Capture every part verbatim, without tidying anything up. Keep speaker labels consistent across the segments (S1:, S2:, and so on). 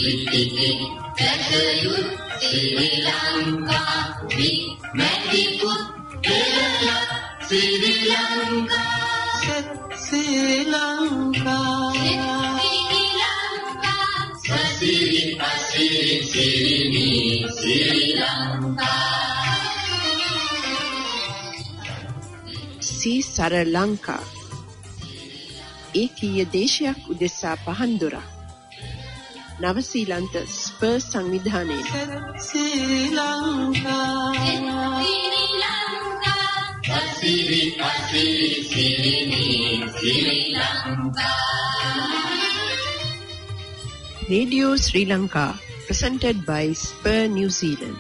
S1: Pretty, resolute, Sri Lanka, big, magnificent, Kerala, Sri Lanka, Sri Lanka, Sri Lanka, Sri Sri Sri Sri Lanka.
S2: Sri Lanka ඒකීය දේශයක් උදෙසා පහන් දොරක්. නවසීලන්ත ස්පර් සංවිධානයේ ශ්‍රී ලංකා ශ්‍රී ලංකා ශ්‍රී ශ්‍රී Lanka Radio Sri Lanka presented by Spur New Zealand.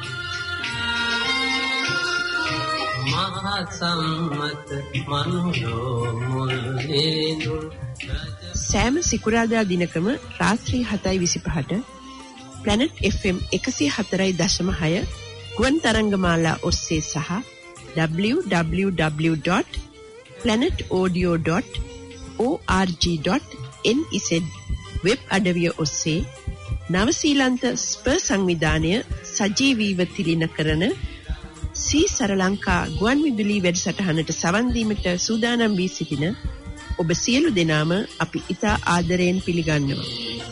S2: සෑම සිකුරාදා දිනකම රාත්‍රී හතයි විසිපහට Planet F M එකසිය හතරයි දශම හය ගුවන් තරංගමාලා ඔස්සේ සහ double-u double-u double-u dot planet audio dot org dot n z web අඩවිය ඔස්සේ නවසීලන්ත ස්පර් සංවිධානය සජීවීව තිළින කරන සී සරලංකා ගුවන් විදුලි වැඩසටහනට සවන් දීමට සූදානම් වී සිටින ඔබ සියලු දෙනාම අපි ඉතා ආදරයෙන් පිළිගන්නවා.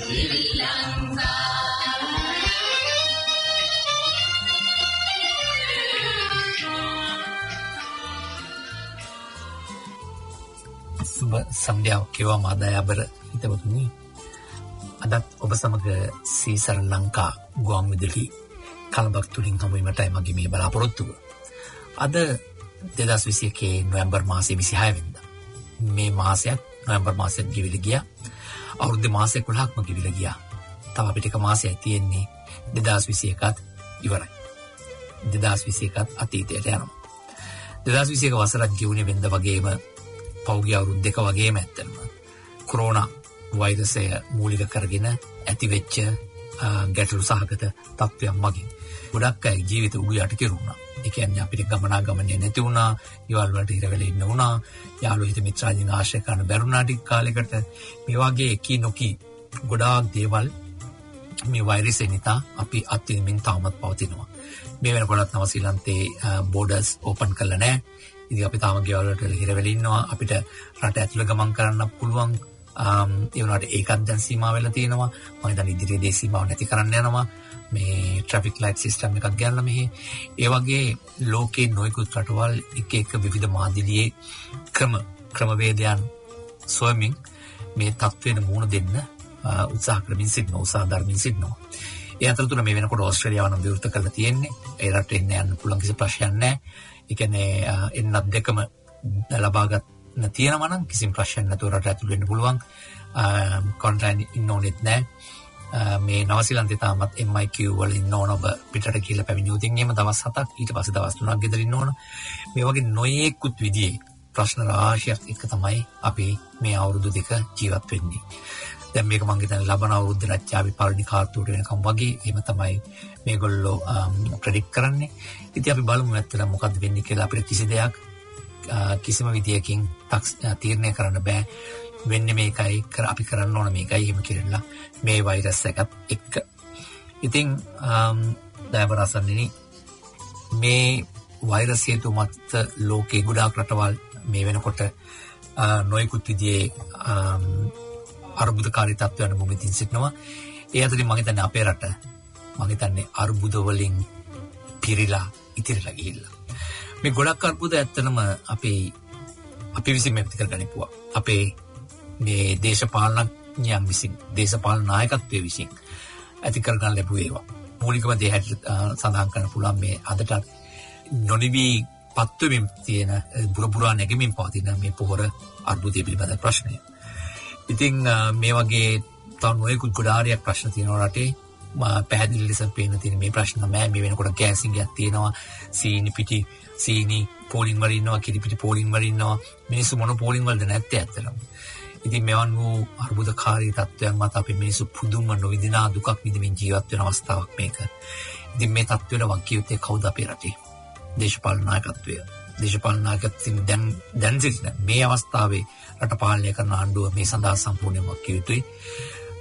S3: සුබ සන්ධ්‍යාවක් වේවා මාදායබර හිතවතුනි. අදත් ඔබ සමග සී සරලංකා ගුවන් විදුලි කලබක් තුලින් හමු වීමටයි මගේ මේ බලාපොරොත්තුව. අද දෙදහස් විසිඑකේ නොවැම්බර් මාසයේ විසිහය වෙනිදා. මේ මාසයක් නොවැම්බර් මාසෙත් ගෙවිලා ගියා. අවුරුදු මාස එකොළහක්ම ගෙවිලා ගියා. තව අපිට එක මාසයක් තියෙන්නේ දෙදහස් විසිඑකත් ඉවරයි. දෙදහස් විසිඑකත් අතීතයට යනවා. දෙදහස් විසිඑක වසරත් ගෙවුනේ වෙනද වගේම පෞගිය අවුරුදු දෙක වගේම ඇත්තටම කොරෝනා වෛරසය මූලික කරගෙන ඇතිවෙච්ච ගැටලු සහගත තත්ත්වයක් මගින් ගොඩක් අය ජීවිත උඩු යට කෙරුණා. ඒ කියන්නේ අපිට ගමනාගමනය නැති වුණා, ඊවල වලට හිර වෙලා ඉන්න වුණා, යාළුවෝ හිත මිත්‍රාදීන් ආශ්‍රය කරන බැරුණා ටික කාලයකට. මේ වගේ කී නොකී ගොඩාක් දේවල් මේ වෛරසය නිසා අපි අත්විඳින්න තාමත් පවතිනවා. මේ වෙනකොටත් නවසීලන්තේ බෝඩර්ස් ඕපන් කරලා නැහැ. ඉතින් අපි තාම ගෙවල් වලට හිර වෙලා ඉන්නවා. අපිට රට ඇතුළේ ගමන් කරන්න පුළුවන්. ඒ වුණාට ඒකත් දැන් සීමා වෙලා තියෙනවා. මම හිතන්නේ ඉදිරියේදී සීමාව නැති කරන්න යනවා. මේ ට්‍රැෆික් ලයිට් සිස්ටම් එකක් ගන්නලා මෙහි. ඒ වගේ ලෝකේ නොයෙකුත් රටවල් එක එක විවිධ මාදිලියේ ක්‍රම ක්‍රමවේදයන් සොයමින් මේ තත්ත්වෙට මුහුණ දෙන්න උත්සාහ කරමින් සිටිනවා, උත්සාහ දරමින් සිටිනවා. ඒ අතරතුර මේ වෙනකොට ඕස්ට්‍රේලියාව නම් විවෘත කරලා තියෙන්නේ. ඒ රටට එන්න යන්න පුළුවන් කිසි ප්‍රශ්නයක් නැහැ. ඒ කියන්නේ එන්නත් දෙකම ලබාගත් තියෙනවා නම් කිසිම ප්‍රශ්නයක් නැතුව රට ඇතුළු වෙන්න පුළුවන්. කොන්ට්‍රැක්ට් ඉන්න ඕනෙත් නැහැ. මේ නවසීලන්තේ තාමත් M I Q වල ඉන්න ඕන ඔබ පිටට කියලා පැමිණියොතින් එහෙම දවස් හතක් ඊට පස්සේ දවස් තුනක් ගෙදර ඉන්න ඕන. මේ වගේ නොයේකුත් විදිහේ ප්‍රශ්න රාශියක් එක තමයි අපි මේ අවුරුදු දෙක ජීවත් වෙන්නේ. දැන් මේක මම හිතන්නේ ලබන අවුරුද්ද රැච්චාවි පරිණි කාර්තුවට වෙනකම් වගේ එහෙම තමයි මේගොල්ලෝ ප්‍රෙඩික්ට් කරන්නේ. ඉතින් අපි බලමු නැත්තම් මොකද්ද වෙන්නේ කියලා. අපිට කිසි දෙයක් කිසිම විදියකින් තීරණය කරන්න බෑ. වෙන්නේ මේකයි කර අපි කරන්න ඕන මේකයි එහෙම කියලා මේ වෛරස් එකත් එක්ක. ඉතින් දයවරසන්නේ මේ වෛරස් හේතු මත ලෝකේ ගොඩාක් රටවල් මේ වෙනකොට නොයෙකුත් විදිහේ අර්බුදකාරී තත්ත්වයන් මුමින් සිටිනවා. ඒ අතරින් මම හිතන්නේ අපේ රට මම හිතන්නේ අර්බුද වලින් පිරීලා ඉතිරිලා ගිහිල්ලා. මේ ගොඩක් අර්බුද ඇත්තනම අපේ අපි විසින් මේ පිටකරගනිපුවා. අපේ මේ දේශපාලනඥයන් විසින්, දේශපාලන නායකත්වයේ විසින් ඇති කරගන්න ලැබුව ඒවා. මූලිකම දේ හැටියට සඳහන් කරන්න පුළුවන් මේ අදට නොනිවි පත්වෙමින් තියෙන බුරබුරා නැගෙමින් පවතින මේ පොහොර අර්බුදය පිළිබඳ ප්‍රශ්නය. ඉතින් මේ වගේ තව නොයෙකුත් ගොඩාරියක් ප්‍රශ්න තියෙනවා රටේ. පැහැදිලි ලෙස පේන තියෙන මේ ප්‍රශ්න තමයි මේ වෙනකොට ගෑසින් ගියක් තියෙනවා, සීනි පිටි සීනි පෝලිං වල ඉන්නවා, කිරි පිටි පෝලිං වල ඉන්නවා. මිනිස්සු මොන පෝලිං වලද නැත්තේ ඇත්තටම. ඉතින් මෙවන් වූ අර්බුදකාරී තත්ත්වයන් මත අපි මිනිස්සු පුදුම නොවිදිනා දුකක් විඳින්න ජීවත් වෙන අවස්ථාවක් මේක. ඉතින් මේ තත්ත්වයට වගකීම් කවුද අපේ රටේ? දේශපාලන නායකත්වය. දේශපාලන නායකත්වයෙන් දැන් දැන් සිටින මේ අවස්ථාවේ රට පාලනය කරන ආණ්ඩුව මේ සඳහා සම්පූර්ණයෙන්ම වගකීම් යුතුයි.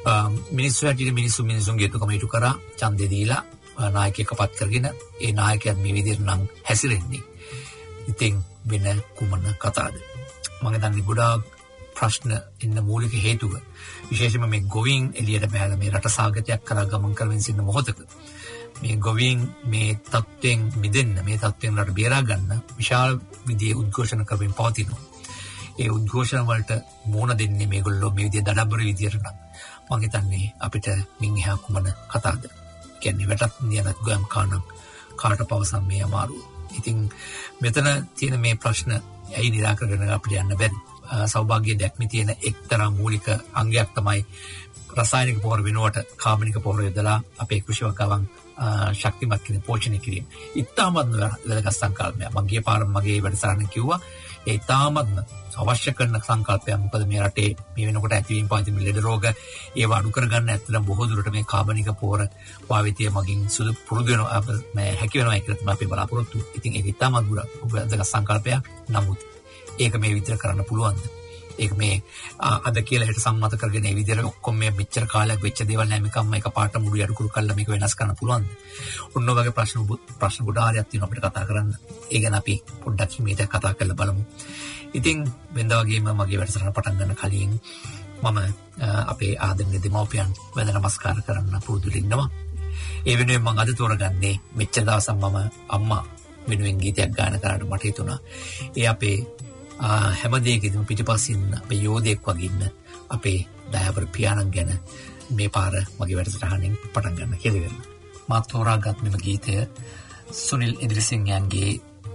S3: මිනිස්සු හැටියට මිනිස්සු මිනිසුන්ගේ යුතුකම ඉටු කරා ඡන්දේ දීලා නායකයෙක් කපත් කරගෙන ඒ නායකයාත් මේ විදිහට නම් හැසිරෙන්නේ. ඉතින් වෙන කුමන කතාවද? මම දන්නේ ගොඩාක් ප්‍රශ්න ඉන්න මූලික හේතුව විශේෂයෙන්ම මේ ගොවීන් එළියට බහලා මේ රට සාගතයක් කරා ගමන් කරමින් සිටින මොහොතක මේ ගොවීන් මේ තත්ත්වයෙන් මිදෙන්න මේ තත්ත්වයෙන් රට බේරා ගන්න විශාල විදිහේ උද්ඝෝෂණ කරමින් පවතිනවා. ඒ උද්ඝෝෂණ වලට මුහුණ දෙන්නේ මේගොල්ලෝ මේ විදිහේ දඩබ්බර විදියට නම් මම හිතන්නේ අපිට මින් එහා කුමන කතාවද? කියන්නේ වැටත් නියනත් ගොයම් කාණක් කාට පවසම් මේ අමාරුව. ඉතින් මෙතන තියෙන මේ ප්‍රශ්න ඇයි निराකරගෙන අපිට යන්න බැරි? සෞභාග්‍ය දැක්මේ තියෙන එක්තරා මූලික අංගයක් තමයි රසායනික පොහොර වෙනුවට කාබනික පොහොර යොදලා අපේ කෘෂි වගාවන් ශක්තිමත් කිරීම පෝෂණය කිරීම. ඉතාමත් වැදගත් සංකල්පයක්. මම ගිය පාර මගේ වැඩසටහන කිව්වා ඒ ඉතාමත් අවශ්‍ය කරන සංකල්පයක්. මොකද මේ රටේ මේ වෙනකොට ඇතිවීම පාතිම ලෙඩ රෝග ඒව අඩු කරගන්න ඇත්තටම බොහෝ දුරට මේ කාබනික පොහොර භාවිතය මගින් සුදු පුරුදු වෙනවා මේ හැකි වෙනවා කියලා තමයි අපේ බලාපොරොත්තු. ඉතින් ඒක ඉතාමත් වැදගත් සංකල්පයක්. නමුත් ඒක මේ විදිහට කරන්න පුළුවන්ද? ඒක මේ අද කියලා හිට සම්මත කරගෙන මේ විදිහට ඔක්කොම මේ මෙච්චර කාලයක් වෙච්ච දේවල් නැම එකම එකපාරට මුළු යඩුකුරු කළා මේක වෙනස් කරන්න පුළුවන්ද? ඔන්න ඔය වගේ ප්‍රශ්න ප්‍රශ්න ගොඩාරියක් තියෙනවා අපිට කතා කරන්න. ඒ ගැන අපි පොඩ්ඩක් හිමීට කතා කරලා බලමු. ඉතින් වෙනදා වගේම මගේ වැඩසටහන පටන් ගන්න කලින් මම අපේ ආදරණීය දෙමව්පියන් වැඳ නමස්කාර කරන්න පුරුදු වෙන්නවා. ඒ වෙනුවෙන් මම අද තෝරගන්නේ මෙච්චර දවසක් මම අම්මා වෙනුවෙන් ගීතයක් ගායන කරන්න මට හිතුණා. ඒ අපේ හැම දෙයකදීම පිටිපස්සින් අපේ යෝධයෙක් වගේ ඉන්න අපේ දයාවර පියාණන් ගැන මේ පාර මගේ වැඩසටහනෙන් පටන් ගන්න කියලා වෙනවා. මා තෝරාගත් මෙම ගීතය සුනිල් ඉදිරිසිංහයන්ගේ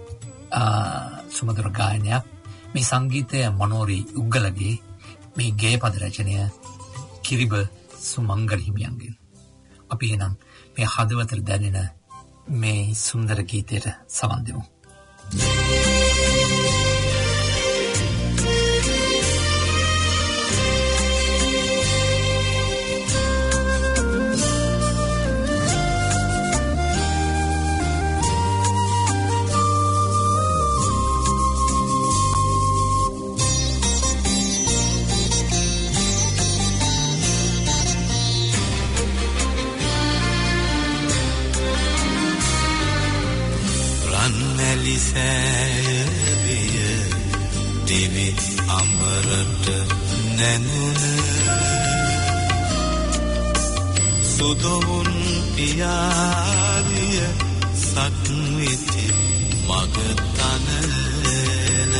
S3: සුමధుර ගායනයක්. මේ සංගීතය මනෝරි උග්ගලගේ, මේ ගේය පද රචනය කිරිබ සුමංගල හිමියන්ගේ. අපි එනම් මේ හදවතට දැනෙන මේ සුන්දර ගීතයට සවන් දෙමු.
S1: සෑවිය දිවි අමරට නැනුන සුදොවුන් පියාවිය සත්විති මග තනන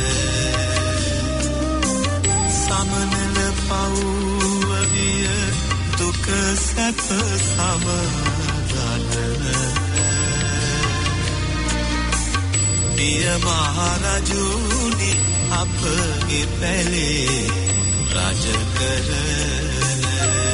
S1: සමනල පව්විය දුක සැප සමරන පිය මහරජුනි අපගේ පැලේ රජ කරන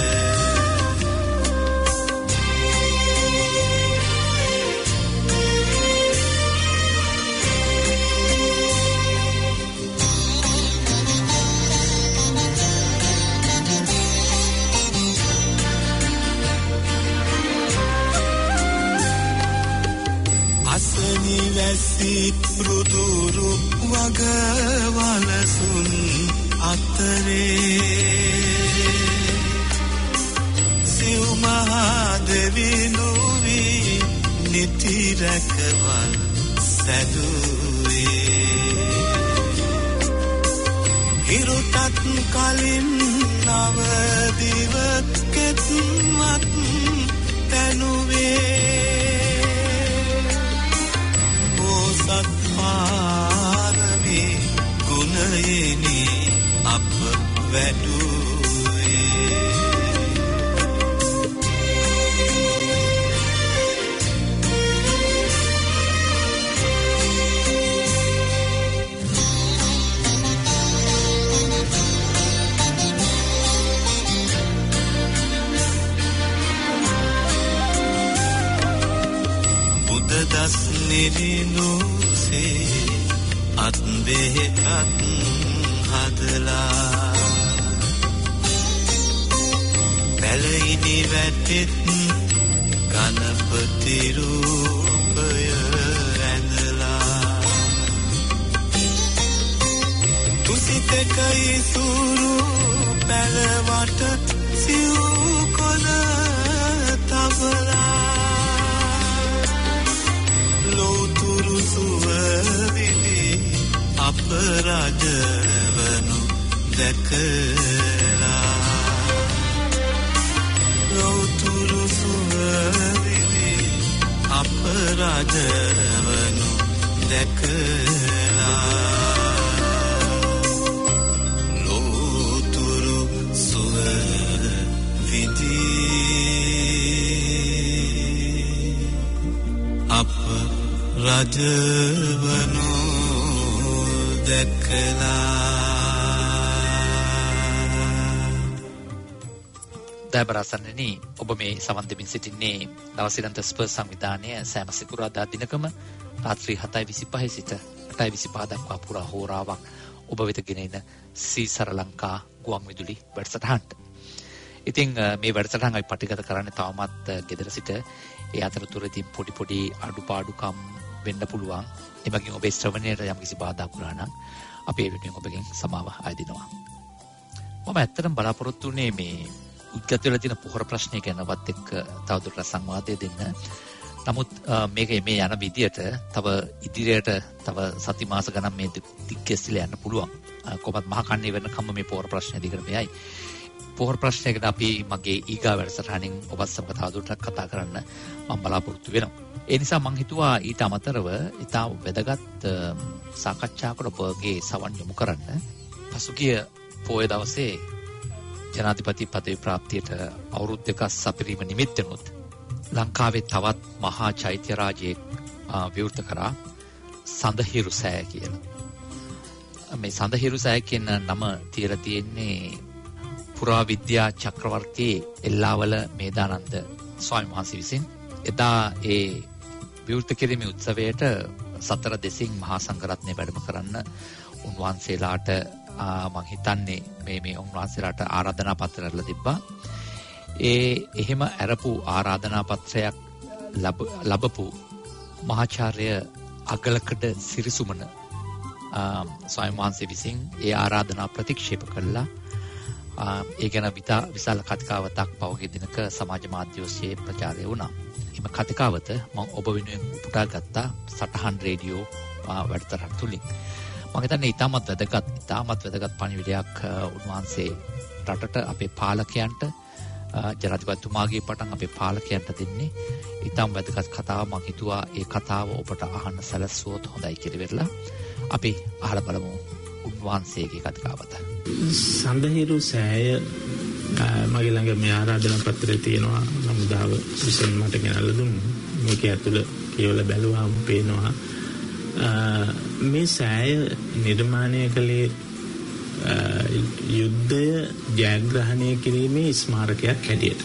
S1: වැසි රුදුරු වගවලසුන් අතරේ සිව් මහදෙවිඳුවී නිති රැකවල් සැදුවේ හිරුටත් කලින් නවදිව කෙත්මත් තැනුවේ සත්පාරමේ ගුණයෙනි අප වැඩුවේ බුදදස් නිරිනුසේ අත් බෙහෙතත් හදලා පැලයිනි වැටෙත් ගණපති රූපය රැඳලා තුසිතක ඉසුරු පැලවට රජවනු දැකලා ලෝතුරු සුවවිලි අප රජවනු දැකලා ලෝතුරු සුවවිලි අප රජවනු
S3: දයබරසන්නනි ඔබ මේ සවන් දෙමින් සිටින්නේ නවසීලන්ත ස්පර්ස් සංවිධානය සෑම සිකුරාදා දිනකම රාත්‍රී හතයි විසිපහ සිට අටයි විසිපහ දක්වා පුරා හෝරාවක් ඔබ වෙත ගෙනෙන සීසර ලංකා ගුවන් විදුලි වැඩසටහනට. ඉතින් මේ වැඩසටහන අපි පටිගත කරන්නේ තවමත් ගෙදර සිට. ඒ අතරතුරදී පොඩි පොඩි අඩුපාඩුකම් වෙන්න පුළුවන්. එමගින් ඔබේ ශ්‍රවණයට යම්කිසි බාධාක් වුණා නම් අපි ඒ වෙනුවෙන් ඔබගෙන් සමාව අයදිනවා. මම ඇත්තටම බලාපොරොත්තු වෙන්නේ මේ උද්ගත වෙලා තියෙන පොහොර ප්‍රශ්නය ගැනවත් එක්ක තවදුරටත් සංවාදය දෙන්න. නමුත් මේක මේ යන විදියට තව ඉදිරියට තව සති මාස ගණන් මේ දිග්ගැස්සලා යන්න පුළුවන්. කොහොමද මහ කන්නේ වෙනකම්ම මේ පොහොර ප්‍රශ්නේ දිගට මෙයයි. පොහොර ප්‍රශ්නය ගැන අපි මගේ ඊගා වැඩසටහනින් ඔබත් සමග තවදුරටත් කතා කරන්න මම බලාපොරොත්තු වෙනවා. ඒ නිසා මම හිතුවා ඊට අමතරව ඉතා වැදගත් සාකච්ඡාවකට ඔබගේ සවන් යොමු කරන්න. පසුගිය පොය දවසේ ජනාධිපති පදවි ප්‍රාප්තියට අවුරුදු දෙකක් සපිරීම නිමිත්තෙනුත් ලංකාවේ තවත් මහා චෛත්‍ය රාජයෙක් විවෘත කරා සඳහිරු සෑය කියලා. මේ සඳහිරු සෑය කියන නම තියලා තියෙන්නේ පුරා විද්‍යා චක්‍රවර්තියේ එල්ලාවල මේදානන්ද ස්වාමීන් වහන්සේ විසින්. එදා ඒ විවෘත කිරීමේ උත්සවයට සතර දෙසින් මහා සංඝරත්නය වැඩම කරන්න උන්වහන්සේලාට මම හිතන්නේ මේ මේ උන්වහන්සේලාට ආරාධනා පත්‍රය තිබ්බා. ඒ එහෙම අරපු ආරාධනා පත්‍රයක් ලැබපු මහාචාර්ය අගලකඩ සිරිසුමන ස්වාමීන් වහන්සේ විසින් ඒ ආරාධනා ප්‍රතික්ෂේප කළා. ඒ ගැන විශාල කතිකාවතක් පහුගිය දිනක සමාජ මාධ්‍ය ඔස්සේ ප්‍රචාරය වුණා. එම කතිකාවත මම ඔබ වෙනුවෙන් උපුටා ගත්තා සටහන් රේඩියෝ වැඩසටහන තුලින්. මම හිතන්නේ ඉතාමත් වැදගත් ඉතාමත් වැදගත් පණිවිඩයක් උන්වහන්සේ රටට අපේ පාලකයන්ට ජනාධිපතිතුමාගේ පටන් අපේ පාලකයන්ට දෙන්නේ. ඉතාම වැදගත් කතාවක්. මම හිතුවා ඒ කතාව ඔබට අහන්න සැලසුවොත් හොඳයි කියලා වෙරලා අපි අහලා බලමු උන්වහන්සේගේ කතිකාවත.
S4: සඳහිරු සෑය මගේ ළඟ මේ ආරාධනා පත්‍රය තියෙනවා. නමුදාව විසින් මට ගෙනල්ලා දුන්නා. මේක ඇතුළ කියවලා බැලුවාම පේනවා මේ සෑය නිර්මාණය කළේ යුද්ධය ජයග්‍රහණය කිරීමේ ස්මාරකයක් හැටියට.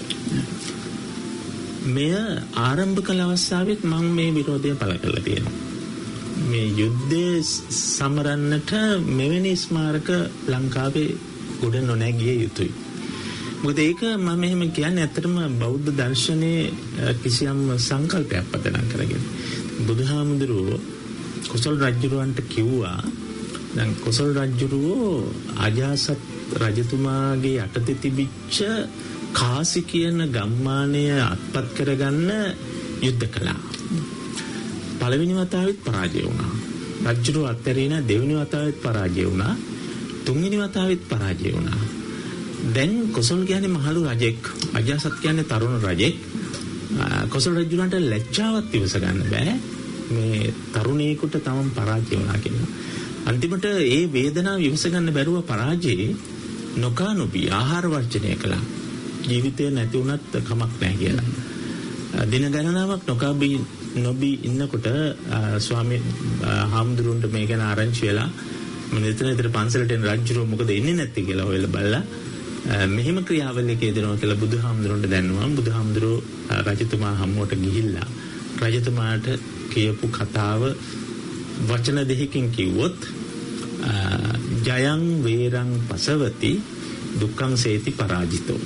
S4: මෙය ආරම්භ කළ අවස්ථාවෙත් මම මේ විරෝධය පළ කරලා තියෙනවා. මේ යුද්ධය සමරන්නට මෙවැනි ස්මාරක ලංකාවේ ගොඩ නොනැගිය යුතුයි. මොකද ඒක මම එහෙම කියන්නේ ඇත්තටම බෞද්ධ දර්ශනයේ කිසියම් සංකල්පයක් පදනම් කරගෙන. බුදුහාමුදුරුවෝ කොසල් රජුරවන්ට කිව්වා දැන් කොසල් රජුරෝ අජාසත් රජතුමාගේ යටතේ තිබිච්ච කාසි කියන ගම්මානය අත්පත් කරගන්න යුද්ධ කළා. පළවෙනි වතාවෙත් පරාජය වුණා. රජුරෝ අත්තරින දෙවෙනි වතාවෙත් පරාජය වුණා. තුන්වෙනි වතාවෙත් පරාජය වුණා. දැන් කොසල් කියන්නේ මහලු රජෙක්, අජාසත් කියන්නේ තරුණ රජෙක්. කොසල් රජුලන්ට ලැජ්ජාවක් ඉවස ගන්න බෑ. මේ තරුණයෙකුට තමන් පරාජය වුණා කියනවා. අන්තිමට ඒ වේදනාව ඉවස ගන්න බැරුව පරාජයේ නොකා නොබී ආහාර වර්ජනය කළා. ජීවිතේ නැති වුණත් කමක් නැහැ කියලා. දින ගණනාවක් නොකා බී නොබී ඉන්නකොට ස්වාමී හාමුදුරුවන්ට මේ ගැන ආරංචි වෙලා මෙතන ඉතර පන්සලට එන රජුරෝ මොකද එන්නේ නැත්තේ කියලා හොයලා බලලා මෙහෙම ක්‍රියාවලියක යෙදෙනවා කියලා බුදුහාමුදුරුවන්ට දැන්නුවා. බුදුහාමුදුරුවෝ රජතුමා හමුවට ගිහිල්ලා රජතුමාට කියපු කතාව වචන දෙකකින් කිව්වොත් ජයං වේරං පසවති දුක්ඛං සේති පරාජිතෝ.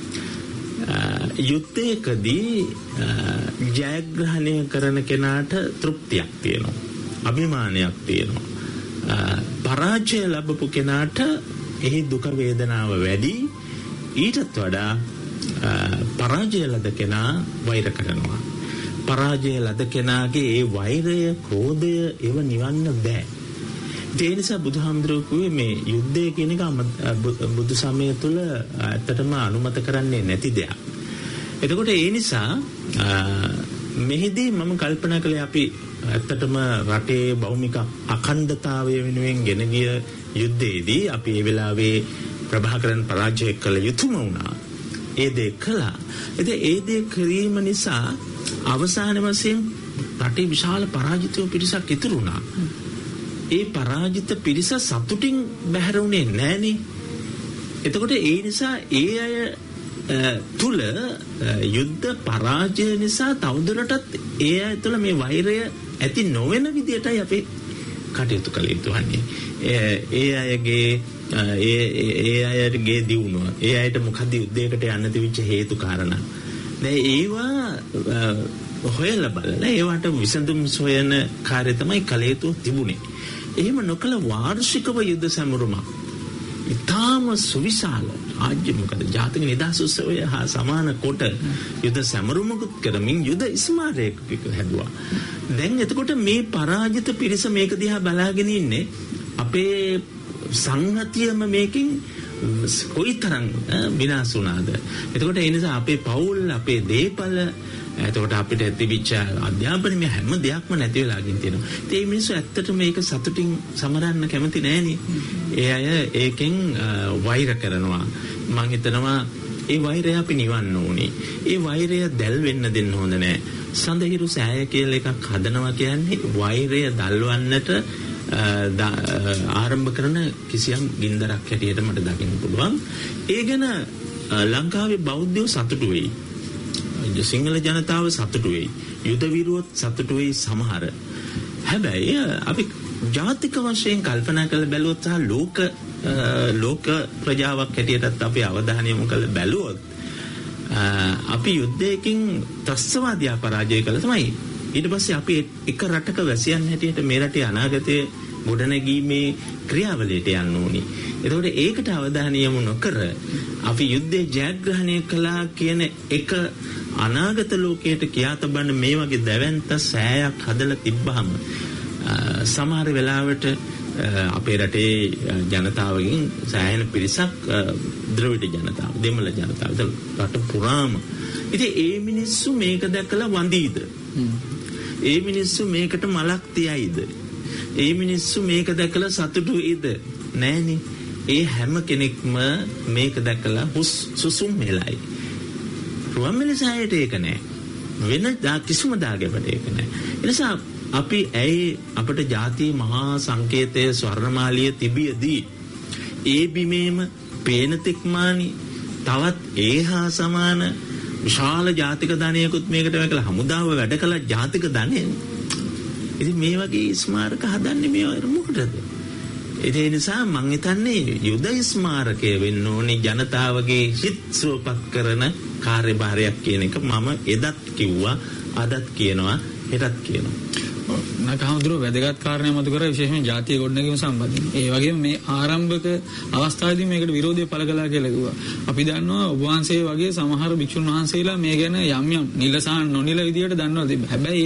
S4: යුද්ධයකදී ජයග්‍රහණය කරන කෙනාට තෘප්තියක් තියෙනවා, අභිමානයක් තියෙනවා. පරාජය ලැබපු කෙනාට එහි දුක වේදනාව වැඩි. ඊටත් වඩා පරාජය ලද කෙනා වෛර කරනවා. පරාජය ලද කෙනාගේ ඒ වෛරය, ක්‍රෝධය ඒව නිවන්න බෑ. ඒ නිසා බුදුහාමුදුරුවෝ කිව්වේ මේ යුද්ධය කියන එක බුදු සමය තුළ ඇත්තටම අනුමත කරන්නේ නැති දෙයක්. එතකොට ඒ නිසා මෙහිදී මම කල්පනා කළේ අපි ඇත්තටම රටේ භෞමික අඛණ්ඩතාවය වෙනුවෙන් ගෙන ගිය යුද්ධයේදී අපි ඒ වෙලාවේ ප්‍රභාකරන් පරාජය කළ යුතුම වුණා. ඒ දේ කළා. ඉතින් ඒ දේ කිරීම නිසා අවසාන වශයෙන් රටේ විශාල පරාජිතව පිරිසක් ඉතුරු වුණා. ඒ පරාජිත පිරිස සතුටින් බැහැරුණේ නැහනේ. එතකොට ඒ නිසා ඒ අය තුල යුද්ධ පරාජය නිසා තවදුරටත් ඒ අය තුල මේ වෛරය ඇති නොවන විදියටයි අපි කටයුතු කළ යුතු වන්නේ. ඒ අයගේ ඒ ඒ අයගේ දියුණුව, ඒ අයට මොකද යුද්ධයකට යන්න තිබිච්ච හේතු කාරණා. දැන් ඒවා හොයලා බලලා ඒවට විසඳුම් සොයන කාර්යය තමයි කළ යුතු තිබුණේ. එහෙම නොකළ වාර්ෂිකව යුද්ධ සමරුමක් ඉතාම සුවිශාල රාජ්‍ය මොකද ජාතික නිදහස් උත්සවය හා සමාන කොට යුද්ධ සමරුමකුත් කරමින් යුද්ධ ස්මාරකයක් හැදුවා. දැන් එතකොට මේ පරාජිත පිරිස මේක දිහා බලාගෙන ඉන්නේ අපේ සංහතියම මේකෙන් කොයිතරම් විනාශ වුණාද. එතකොට ඒ නිසා අපේ පවුල්, අපේ දේපල, එතකොට අපිට තිබිච්ච අධ්‍යාපන මේ හැම දෙයක්ම නැති වෙලා ගින් තියෙනවා. ඒ මිනිස්සු ඇත්තට මේක සතුටින් සමරන්න කැමති නෑනේ. ඒ අය ඒකෙන් වෛර කරනවා. මම හිතනවා ඒ වෛරය අපි නිවන්න ඕනේ. ඒ වෛරය දැල් වෙන්න දෙන්න හොඳ නෑ. සඳහිරු සෑය කියලා එකක් හදනවා කියන්නේ වෛරය දල්වන්නට ආරම්භ කරන කිසියම් ගින්දරක් හැටියට මට දකින්න පුළුවන්. ඒ ගැන ලංකාවේ බෞද්ධයෝ සතුටු වෙයි. සිංහල ජනතාව සතුටු වෙයි. යුද විරුවත් සතුටු වෙයි සමහර. හැබැයි අපි ජාතික වශයෙන් කල්පනා කරලා බැලුවොත් සහ ලෝක ලෝක ප්‍රජාවක් හැටියටත් අපි අවධානය යොමු කරලා බැලුවොත් අපි යුද්ධයකින් ත්‍රස්තවාදය පරාජය කළා තමයි. ඊට පස්සේ අපි එක රටක වැසියන් හැටියට මේ රටේ අනාගතයේ ගොඩනැගීමේ ක්‍රියාවලියට යන්න ඕනි. එතකොට ඒකට අවධානය යොමු නොකර අපි යුද්ධේ ජයග්‍රහණය කළා කියන එක අනාගත ලෝකයට කියා තබන්න මේ වගේ දැවැන්ත සෑයක් හදලා තිබ්බහම සමහර වෙලාවට අපේ රටේ ජනතාවගෙන් සෑහෙන පිරිසක් ද්‍රවිඩ ජනතාව, දෙමළ ජනතාව රට පුරාම ඉතින් ඒ මිනිස්සු මේක දැකලා වඳීද? ඒ මිනිස්සු මේකට මලක් තියයිද? ඒ මිනිස්සු මේක දැකලා සතුටු වෙයිද? නෑනේ. ඒ හැම කෙනෙක්ම මේක දැකලා හුස් සුසුම් මෙලයි. රුවන්වැලිසෑයට ඒක නෑ. වෙන කිසිම දාගැබට ඒක නෑ. එනිසා අපි ඇයි අපට ජාතියේ මහා සංකේතය ස්වර්ණමාලිය තිබියදී ඒ බිමේම පේන තෙක්මානි තවත් ඒහා සමාන විශාල ජාතික ධනයකුත් මේකට වැකලා හමුදාව වැඩ කළ ජාතික ධනය. ඉතින් මේ වගේ ස්මාරක හදන්නේ මේ මොකටද? ඒ නිසා මම හිතන්නේ යුද ස්මාරකය වෙන්න ඕනේ ජනතාවගේ හිත් සුවපත් කරන කාර්යභාරයක් කියන එක මම එදත් කිව්වා, අදත් කියනවා, හෙටත් කියනවා.
S5: නකහඳුර වැදගත් කාරණයක් මතු කරා විශේෂයෙන් ජාතිය ගොඩනැගීම සම්බන්ධයෙන්. ඒ වගේම මේ ආරම්භක අවස්ථාවේදී මේකට විරෝධය පළ කළා කියලා කිව්වා. අපි දන්නවා ඔබ වහන්සේ වගේ සමහර භික්ෂුන් වහන්සේලා මේ ගැන යම් යම් නිලසහන් නොනිල විදියට දන්නවා. හැබැයි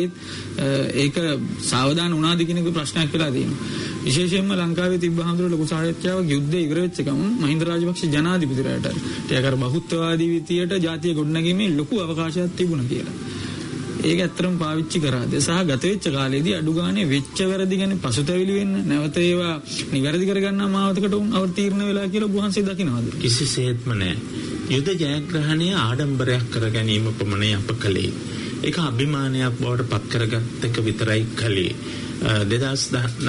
S5: ඒක සාවධාන වුණාද කියන එක ප්‍රශ්නයක් වෙලා තියෙනවා. විශේෂයෙන්ම ලංකාවේ තිබ්බහඳුර ලොකු සාහිත්‍යාවක් යුද්ධය ඉවර වෙච්ච ගමන් මහින්ද රාජපක්ෂ ජනාධිපතිරට ටිකක් බහුත්වවාදී විදියට ජාතිය ගොඩනැගීමේ ලොකු අවකාශයක් තිබුණා කියලා. ඒක ඇත්තටම පාවිච්චි කරාද සහ ගත වෙච්ච කාලේදී අඩු ගානේ වෙච්ච වැරදි ගැන පසුතැවිලි වෙන්න නැවත ඒවා නිවැරදි කරගන්න මාවතකට උන් අවතීර්ණ වෙලා කියලා බුහන්සේ දකින්නවද?
S4: කිසිසේත්ම නැහැ. යුද ජයග්‍රහණය ආඩම්බරයක් කර ගැනීම පමණයි අප කළේ. ඒක අභිමානයක් බවට පත් කරගත්ත එක විතරයි කළේ. දෙදහස්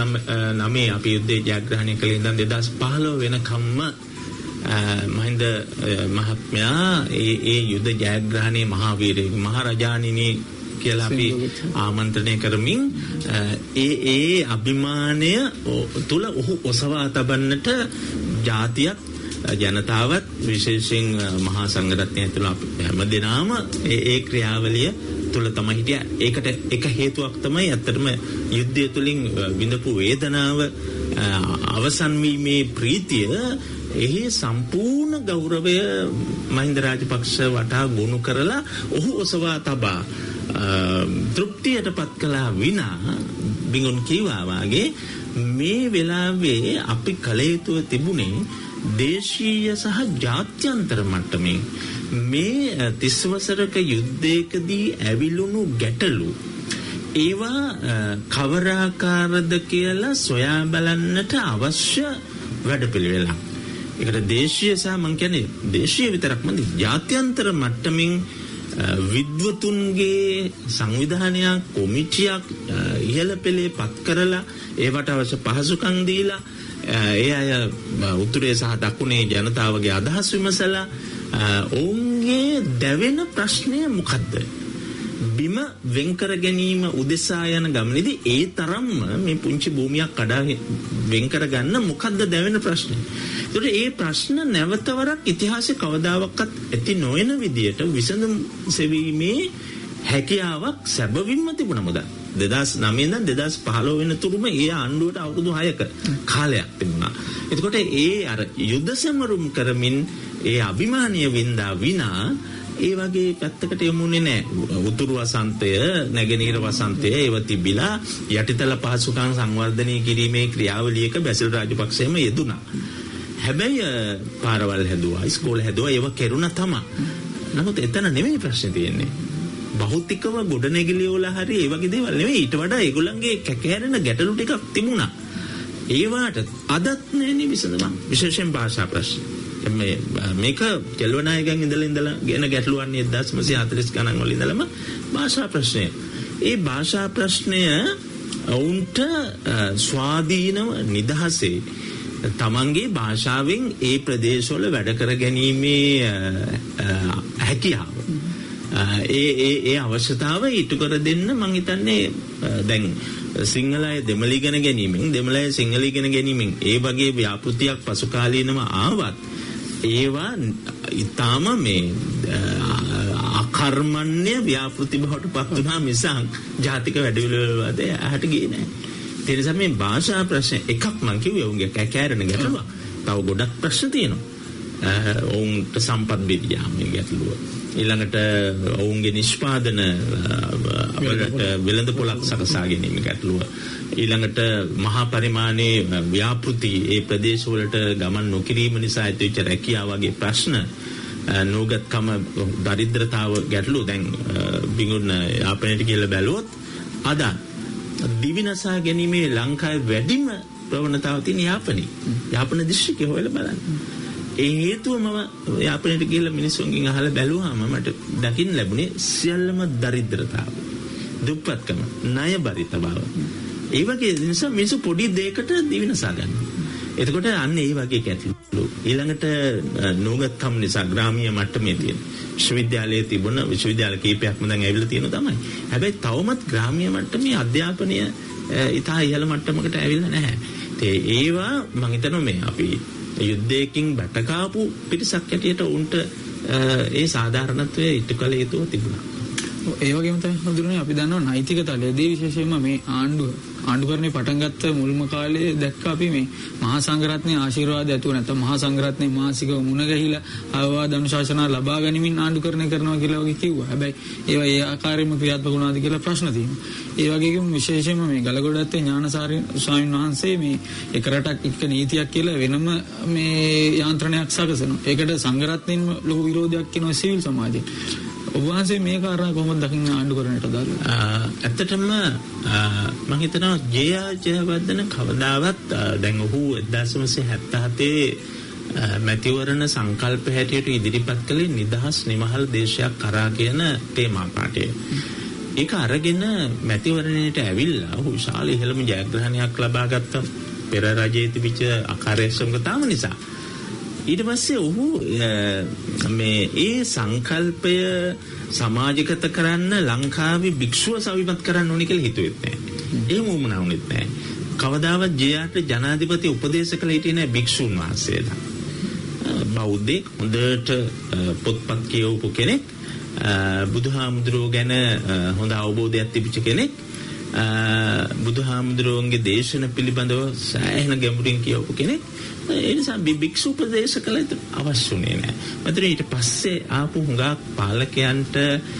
S4: නවය අපි යුද්ධේ ජයග්‍රහණය කළේ ඉඳන් දෙදහස් පහළොව වෙනකම්ම මහින්ද මහත්මයා ඒ ඒ යුද ජයග්‍රහණයේ මහා වීරයෙක් මහරජාණිනී කියලා අපි ආමන්ත්‍රණය කරමින් ඒ ඒ අභිමානය තුල ඔහු ඔසවා තබන්නට ජාතියක් ජනතාවත් විශේෂයෙන් මහා සංඝරත්නය තුළ අපි හැමදෙනාම ඒ ඒ ක්‍රියාවලිය තුළ තමයි හිටියා. ඒකට එක හේතුවක් තමයි ඇත්තටම යුද්ධය තුළින් විඳපු වේදනාව අවසන් වීමේ ප්‍රීතිය එහි සම්පූර්ණ ගෞරවය මහින්ද රාජපක්ෂ වටා ගොනු කරලා ඔහු ඔසවා තබා තෘප්තියටපත් කළා විනා බිඟුන් කීවා වාගේ මේ වෙලාවේ අපි කල යුතුව තිබුණේ දේශීය සහ ජාත්‍යන්තර මට්ටමින් මේ තිස් වසරක යුද්ධයකදී ඇවිලුණු ගැටලු ඒවා කවර ආකාරද කියලා සොයා බලන්නට අවශ්‍ය වැඩපිළිවෙලක්. ඒකට දේශීය සහ මම කියන්නේ දේශීය විතරක් නෙවෙයි ජාත්‍යන්තර මට්ටමින් විද්වතුන්ගේ සංවිධානයක් කොමිටියක් ඉහළ පෙළේ පත් කරලා ඒවට අවශ්‍ය පහසුකම් දීලා ඒ අය උතුරේ සහ දකුණේ ජනතාවගේ අදහස් විමසලා ඔවුන්ගේ දැවෙන ප්‍රශ්නය මොකද්ද? බිම වෙන් කර ගැනීම උදෙසා යන ගමනේදී ඒ තරම්ම මේ පුංචි භූමියක් කඩා වෙන් කර ගන්න මොකද්ද දැවෙන ප්‍රශ්නේ? ඒකට ඒ ප්‍රශ්න නැවතවරක් ඉතිහාසයේ කවදාවත් ඇති නොවන විදියට විසඳුම් සෙවීමේ හැකියාවක් සැබවින්ම තිබුණා මොකද? දෙදාස් නවය ඉඳන් දෙදාස් පහළොව වෙනතුරුම ඒ ආණ්ඩුවට අවුරුදු හයක කාලයක් තිබුණා. එතකොට ඒ අර යුද සමරුම් කරමින් ඒ අභිමානීය වින්දා විනා ඒ වගේ පැත්තකට යමුනේ නැහැ. උතුරු වසන්තය, නැගෙනහිර වසන්තය ඒව තිබිලා යටිතල පහසුකම් සංවර්ධනය කිරීමේ ක්‍රියාවලියක බැසිල් රාජපක්ෂයම යෙදුණා. හැබැයි පාරවල් හැදුවා, ඉස්කෝල හැදුවා, ඒව කෙරුණා තමයි. නමුත් එතන නෙමෙයි ප්‍රශ්නේ තියෙන්නේ. භෞතිකව ගොඩනැගිලි වල හරි ඒ වගේ දේවල් නෙවෙයි. ඊට වඩා ඒගොල්ලන්ගේ කැකෑරෙන ගැටලු ටිකක් තිබුණා. ඒවට අදත් නැන්නේ විසඳුමක්. විශේෂයෙන් භාෂා ප්‍රශ්න. මේ මේක කෙල්වනායකයන් ඉඳලා ඉඳලා ගෙන ගැටලුවන්නේ එක්දාස් නවසිය හතළිස් ගණන් වල ඉඳලම භාෂා ප්‍රශ්නය. ඒ භාෂා ප්‍රශ්නය වුන්ට ස්වාධීනව නිදහසේ තමන්ගේ භාෂාවෙන් ඒ ප්‍රදේශවල වැඩ කර ගැනීමේ හැකියාව ඒ ඒ ඒ අවශ්‍යතාව ඊට කර දෙන්න මම හිතන්නේ දැන් සිංහල අය දෙමළ ඉගෙන ගැනීමෙන් දෙමළ අය සිංහල ඉගෙන ගැනීමෙන් ඒ වගේ ව්‍යාපෘතියක් පසු කාලීනව ආවත් ඒවා ඊටාම මේ අකර්මණ්‍ය ව්‍යාපෘති බවට පත් වුණා මිසක් ජාතික වැඩවිළුවලද ඇහැට ගියේ නැහැ. ඒ නිසා මේ භාෂා ප්‍රශ්න එකක් මම කිව්වේ උන්ගේ කැකෑරෙන ගැටලුව. තව ගොඩක් ප්‍රශ්න තියෙනවා. ඔවුන්ට සම්පත් බෙදියාමේ ගැටලුව. ඊළඟට ඔවුන්ගේ නිෂ්පාදන අපලට වෙළඳ පොලක් සකසා ගැනීම ගැටලුව. ඊළඟට මහා පරිමාණයේ ව්‍යාපෘති ඒ ප්‍රදේශවලට ගමන් නොකිරීම නිසා ඇතිවෙච්ච රැකියාව වගේ ප්‍රශ්න, නෝගත්කම, දරිද්‍රතාව ගැටලුව. දැන් බිඟුන් යාපනයට කියලා බැලුවොත් අද දිවිනසා ගැනීමේ ලංකාවේ වැඩිම ප්‍රවණතාව තියෙන යාපනයේ. යාපන දිස්ත්‍රික්කේ හොයලා බලන්න. ඒ හේතුව මම යාපනයට ගිහලා මිනිස්සුන්ගෙන් අහලා බැලුවාම මට දකින්න ලැබුණේ සියල්ලම දරිද්‍රතාව, දුප්පත්කම, ණයබරිත බව. ඒ වගේ නිසා මිනිස්සු පොඩි දෙයකට දිවිනසා ගන්නවා. එතකොට අන්න ඒ වගේ ගැටලු. ඊළඟට නෝගත්කම් නිසා ග්‍රාමීය මට්ටමේ තියෙන විශ්වවිද්‍යාලයේ තිබුණ විශ්වවිද්‍යාල කීපයක්ම දැන් ඇවිල්ලා තියෙනවා තමයි. හැබැයි තවමත් ග්‍රාමීය මට්ටමේ අධ්‍යාපනය ඉතා ඉහළ මට්ටමකට ඇවිල්ලා නැහැ. ඒ ඒවා මම හිතනවා මේ අපි යුද්ධයකින් බැටකාපු පිරිසක් හැටියට උන්ට ඒ සාධාරණත්වයේ ඉටු කළ යුතු තිබුණා.
S5: ඒ වගේම තමයි හඳුනන්නේ අපි දන්නවා නෛතික තලයේදී විශේෂයෙන්ම මේ ආණ්ඩුව ආණ්ඩුකරණය පටන් ගත්ත මුල්ම කාලයේ දැක්ක අපි මේ මහා සංඝරත්නයේ ආශිර්වාද ඇතුව නැත්නම් මහා සංඝරත්නයේ මාසිකව මුණ ගැහිලා අවවාද අනුශාසනා ලබා ගැනීමෙන් ආණ්ඩුකරණය කරනවා කියලා වගේ කිව්වා. හැබැයි ඒවා ඒ ආකාරයෙන්ම ක්‍රියාත්මක වුණාද කියලා ප්‍රශ්න තියෙනවා. ඒ වගේම විශේෂයෙන්ම මේ ගලගොඩත්තේ ඥානසාරි ස්වාමීන් වහන්සේ මේ එක රටක් එක්ක නීතියක් කියලා වෙනම මේ යාන්ත්‍රණයක් සකසනවා. ඒකට සංඝරත්නයෙන්ම ලොකු විරෝධයක් කියනවා සිවිල් සමාජයෙන්. ඔබ වහන්සේ මේ කාරණා කොහොමද දකින්න ආණ්ඩුකරණයට අදාළව?
S4: ඇත්තටම මම හිතනවා ජේ.ආර්. ජයවර්ධන කවදාවත් දැන් ඔහු එක්දාස් නවසිය හැත්තෑ මැතිවරණ සංකල්ප හැටියට ඉදිරිපත් කළේ නිදහස් නිමහල් දේශයක් කරා කියන තේමා පාඨය. ඒක අරගෙන මැතිවරණයට ඇවිල්ලා ඔහු විශාල ඉහළම ජයග්‍රහණයක් ලබා ගත්ත පෙර රජයේ තිබිච්ච අකාර්යක්ෂමතාව නිසා. ඊට පස්සේ ඔහු මේ ඒ සංකල්පය සමාජගත කරන්න ලංකාවේ භික්ෂුව සවිමත් කරන්න ඕනි කියලා හිතුවෙත් නැහැ. එහෙම වුණා වුණෙත් නැහැ. කවදාවත් ජේ.ආර්. ජනාධිපති උපදේශ කළ හිටියේ නැහැ භික්ෂුන් වහන්සේලා. බෞද්ධෙක්, හොඳට පොත්පත් කියවපු කෙනෙක්, බුදුහාමුදුරුවෝ ගැන හොඳ අවබෝධයක් තිබිච්ච කෙනෙක්. බුදුහාමුදුරුවන්ගේ දේශන පිළිබඳව සෑහෙන ගැඹුරින් කියවපු කෙනෙක්. ඒ නිසා භික්ෂු උපදේශ කළ යුතු අවශ්‍යුනේ නැහැ. මතර ඊට පස්සේ ආපු හුඟක් පාලකයන්ට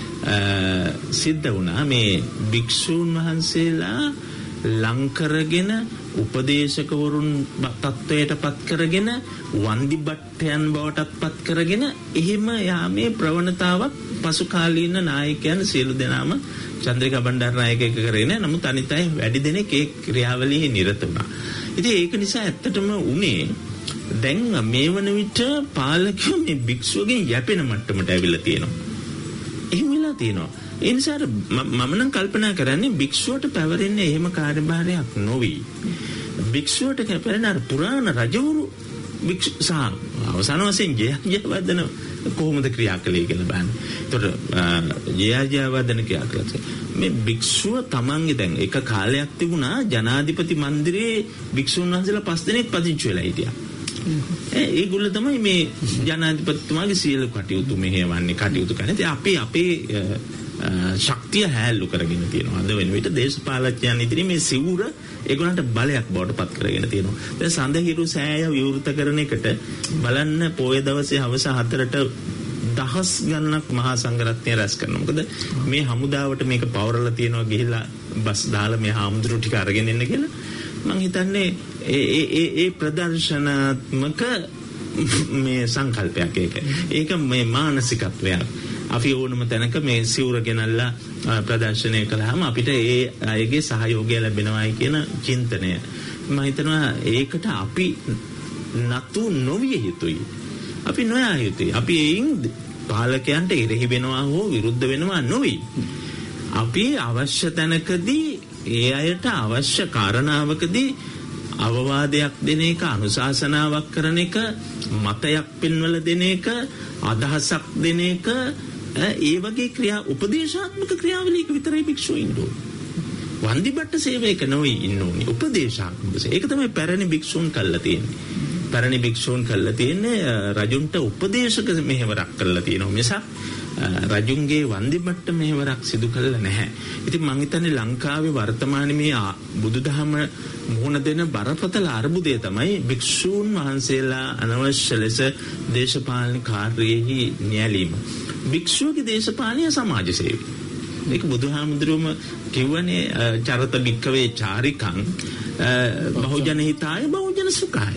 S4: සිද්ධ වුණා මේ භික්ෂූන් වහන්සේලා ලං කරගෙන උපදේශකවරුන් තත්වයට පත් කරගෙන වන්දි බට්ටයන් බවටත් පත් කරගෙන එහෙම යාමේ ප්‍රවණතාවක් පසු කාලීන නායකයන් සියලු දෙනාම චන්ද්‍රිකා බණ්ඩාරනායක එක කරගෙන නමුත් අනිත් අය වැඩි දෙනෙක් ඒ ක්‍රියාවලියේ නිරත වුණා. ඉතින් ඒක නිසා ඇත්තටම උනේ දැන් මේ වන විට පාලකයෝ මේ භික්ෂුවගෙන් යැපෙන මට්ටමට ඇවිල්ලා තියෙනවා. එහෙම වෙලා තියෙනවා. ඒ නිසා මම නම් කල්පනා කරන්නේ භික්ෂුවට පැවරෙන්නේ එහෙම කාර්යභාරයක් නොවි. භික්ෂුවට පැවරෙන අර පුරාණ රජවරු භික්ෂු සහ අවසාන වශයෙන් ජයජයවර්ධන කොහොමද ක්‍රියා කළේ කියලා බලන්න. ඒතකොට ජයජයවර්ධන ක්‍රියා කළා. මේ භික්ෂුව තමන්ගේ දැන් එක කාලයක් තිබුණා ජනාධිපති මන්දිරේ භික්ෂුන් වහන්සේලා පස් දෙනෙක් පදිංචි වෙලා හිටියා. ඒ ඒගොල්ලෝ තමයි මේ ජනාධිපතිතුමාගේ සියලු කටයුතු මෙහෙවන්නේ කටයුතු කරන්නේ. ඉතින් අපි අපේ ශක්තිය හැල්ලු කරගෙන තියෙනවා. අද වෙන විට දේශපාලකයන් ඉදිරියේ මේ සිවුර ඒගොල්ලන්ට බලයක් බවට පත් කරගෙන තියෙනවා. දැන් සඳහිරු සෑය විවෘත කරන එකට බලන්න පොය දවසේ හවස හතරට දහස් ගණනක් මහා සංඝරත්නය රැස් කරනවා. මොකද මේ හමුදාවට මේක පවරලා තියෙනවා ගිහිල්ලා බස් දාලා මේ හාමුදුරු ටික අරගෙන එන්න කියලා. මම හිතන්නේ ඒ ඒ ඒ ප්‍රදර්ශනාත්මක මේ සංකල්පයක් ඒක. ඒක මේ මානසිකත්වයක්. අපි ඕනම තැනක මේ සිවුර ගෙනල්ලා ප්‍රදර්ශනය කළාම අපිට ඒ අයගේ සහයෝගය ලැබෙනවායි කියන චින්තනය. මම හිතනවා ඒකට අපි නතු නොවිය යුතුයි. අපි නොයා යුතුයි. අපි එයින් පාලකයන්ට ඉරෙහි වෙනවා හෝ විරුද්ධ වෙනවා නොවි. අපි අවශ්‍ය තැනකදී ඒ අයට අවශ්‍ය කාරණාවකදී අවවාදයක් දෙන එක, අනුශාසනාවක් කරන එක, මතයක් පෙන්වල දෙන එක, අදහසක් දෙන එක, ඒ වගේ ක්‍රියා උපදේශාත්මක ක්‍රියාවලියක විතරයි භික්ෂුව ඉන්න ඕනේ. වන්දිබට්ට සේවයක නොවේ ඉන්න ඕනේ. උපදේශාත්මක. ඒක තමයි පැරණි භික්ෂුන් කළා තියෙන්නේ. පැරණි භික්ෂුන් කළා තියෙන්නේ රජුන්ට උපදේශක මෙහෙවරක් කළා තියෙනවා මිසක් රජුන්ගේ වන්දිබට්ට මෙහෙවරක් සිදු කළා නැහැ. ඉතින් මම හිතන්නේ ලංකාවේ වර්තමානයේ මේ බුදුදහම මුහුණ දෙන බරපතල අර්බුදය තමයි භික්ෂූන් වහන්සේලා අනවශ්‍ය ලෙස දේශපාලන කාර්යයෙහි නියැලීම. භික්ෂුවගේ දේශපාලනය සමාජ සේවය. මේක බුදුහාමුදුරුවම කිව්වනේ චරත භික්ඛවේ චාරිකං බහුජන හිතාය බහුජන සුඛාය.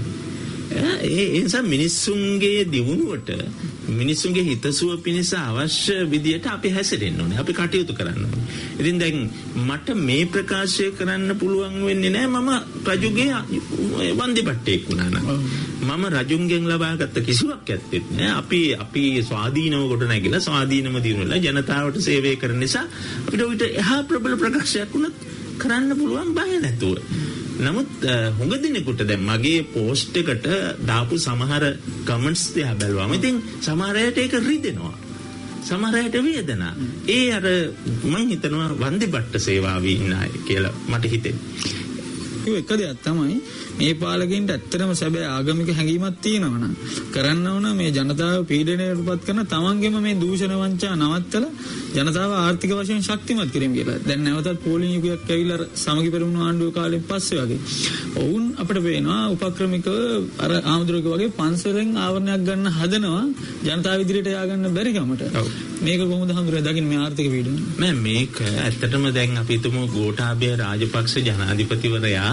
S4: ඒ නිසා මිනිස්සුන්ගේ දියුණුවට මිනිස්සුන්ගේ හිතසුව පිණිස අවශ්‍ය විදියට අපි හැසිරෙන්න ඕනේ. අපි කටයුතු කරන්න ඕනේ. ඉතින් දැන් මට මේ ප්‍රකාශය කරන්න පුළුවන් වෙන්නේ නැහැ මම රජුගේ වන්දිබට්ටෙක් වුණා නම්. මම රජුන්ගෙන් ලබාගත්ත කිසිවක් ඇත්තෙත් නැහැ. අපි අපි ස්වාධීනව කොට නැගිලා ස්වාධීනව දිනුනලා ජනතාවට සේවය කරන නිසා අපිට උවිත එහා ප්‍රබල ප්‍රකාශයක් වුණත් කරන්න පුළුවන් බය නැතුව. නමුත් හුඟ දිනෙකට දැන් මගේ පෝස්ට් එකට දාපු සමහර කමෙන්ට්ස් දිහා බැලුවම ඉතින් සමහර අයට ඒක රිදෙනවා. සමහර අයට වේදනා. ඒ අර මම හිතනවා වන්දිබට්ට සේවාවේ ඉන්න අය කියලා මට හිතෙනවා.
S5: ඒක එක දෙයක් තමයි මේ පාලකයින්ට ඇත්තටම සැබෑ ආගමික හැඟීමක් තියෙනවා නම් කරන්න ඕන මේ ජනතාව පීඩනයටපත් කරන තමන්ගේම මේ දූෂණ වංචා නවත්තලා ජනතාව ආර්ථික වශයෙන් ශක්තිමත් කිරීම කියලා. දැන් නැවතත් පෝලිං යුගයක් ඇවිල්ලා සමගි පෙරමුණු ආණ්ඩුව කාලෙන් පස්සේ වගේ. ඔවුන් අපිට පේනවා උපක්‍රමිකව අර ආමතුරුක වගේ පන්සලෙන් ආවරණයක් ගන්න හදනවා ජනතාව ඉදිරියට ය아가න්න බැරි කමට. මේක කොහොමද හඳුරලා දකින්න මේ ආර්ථික පීඩන?
S4: මම මේක ඇත්තටම දැන් අපි හිතමු ගෝඨාභය රාජපක්ෂ ජනාධිපතිවරයා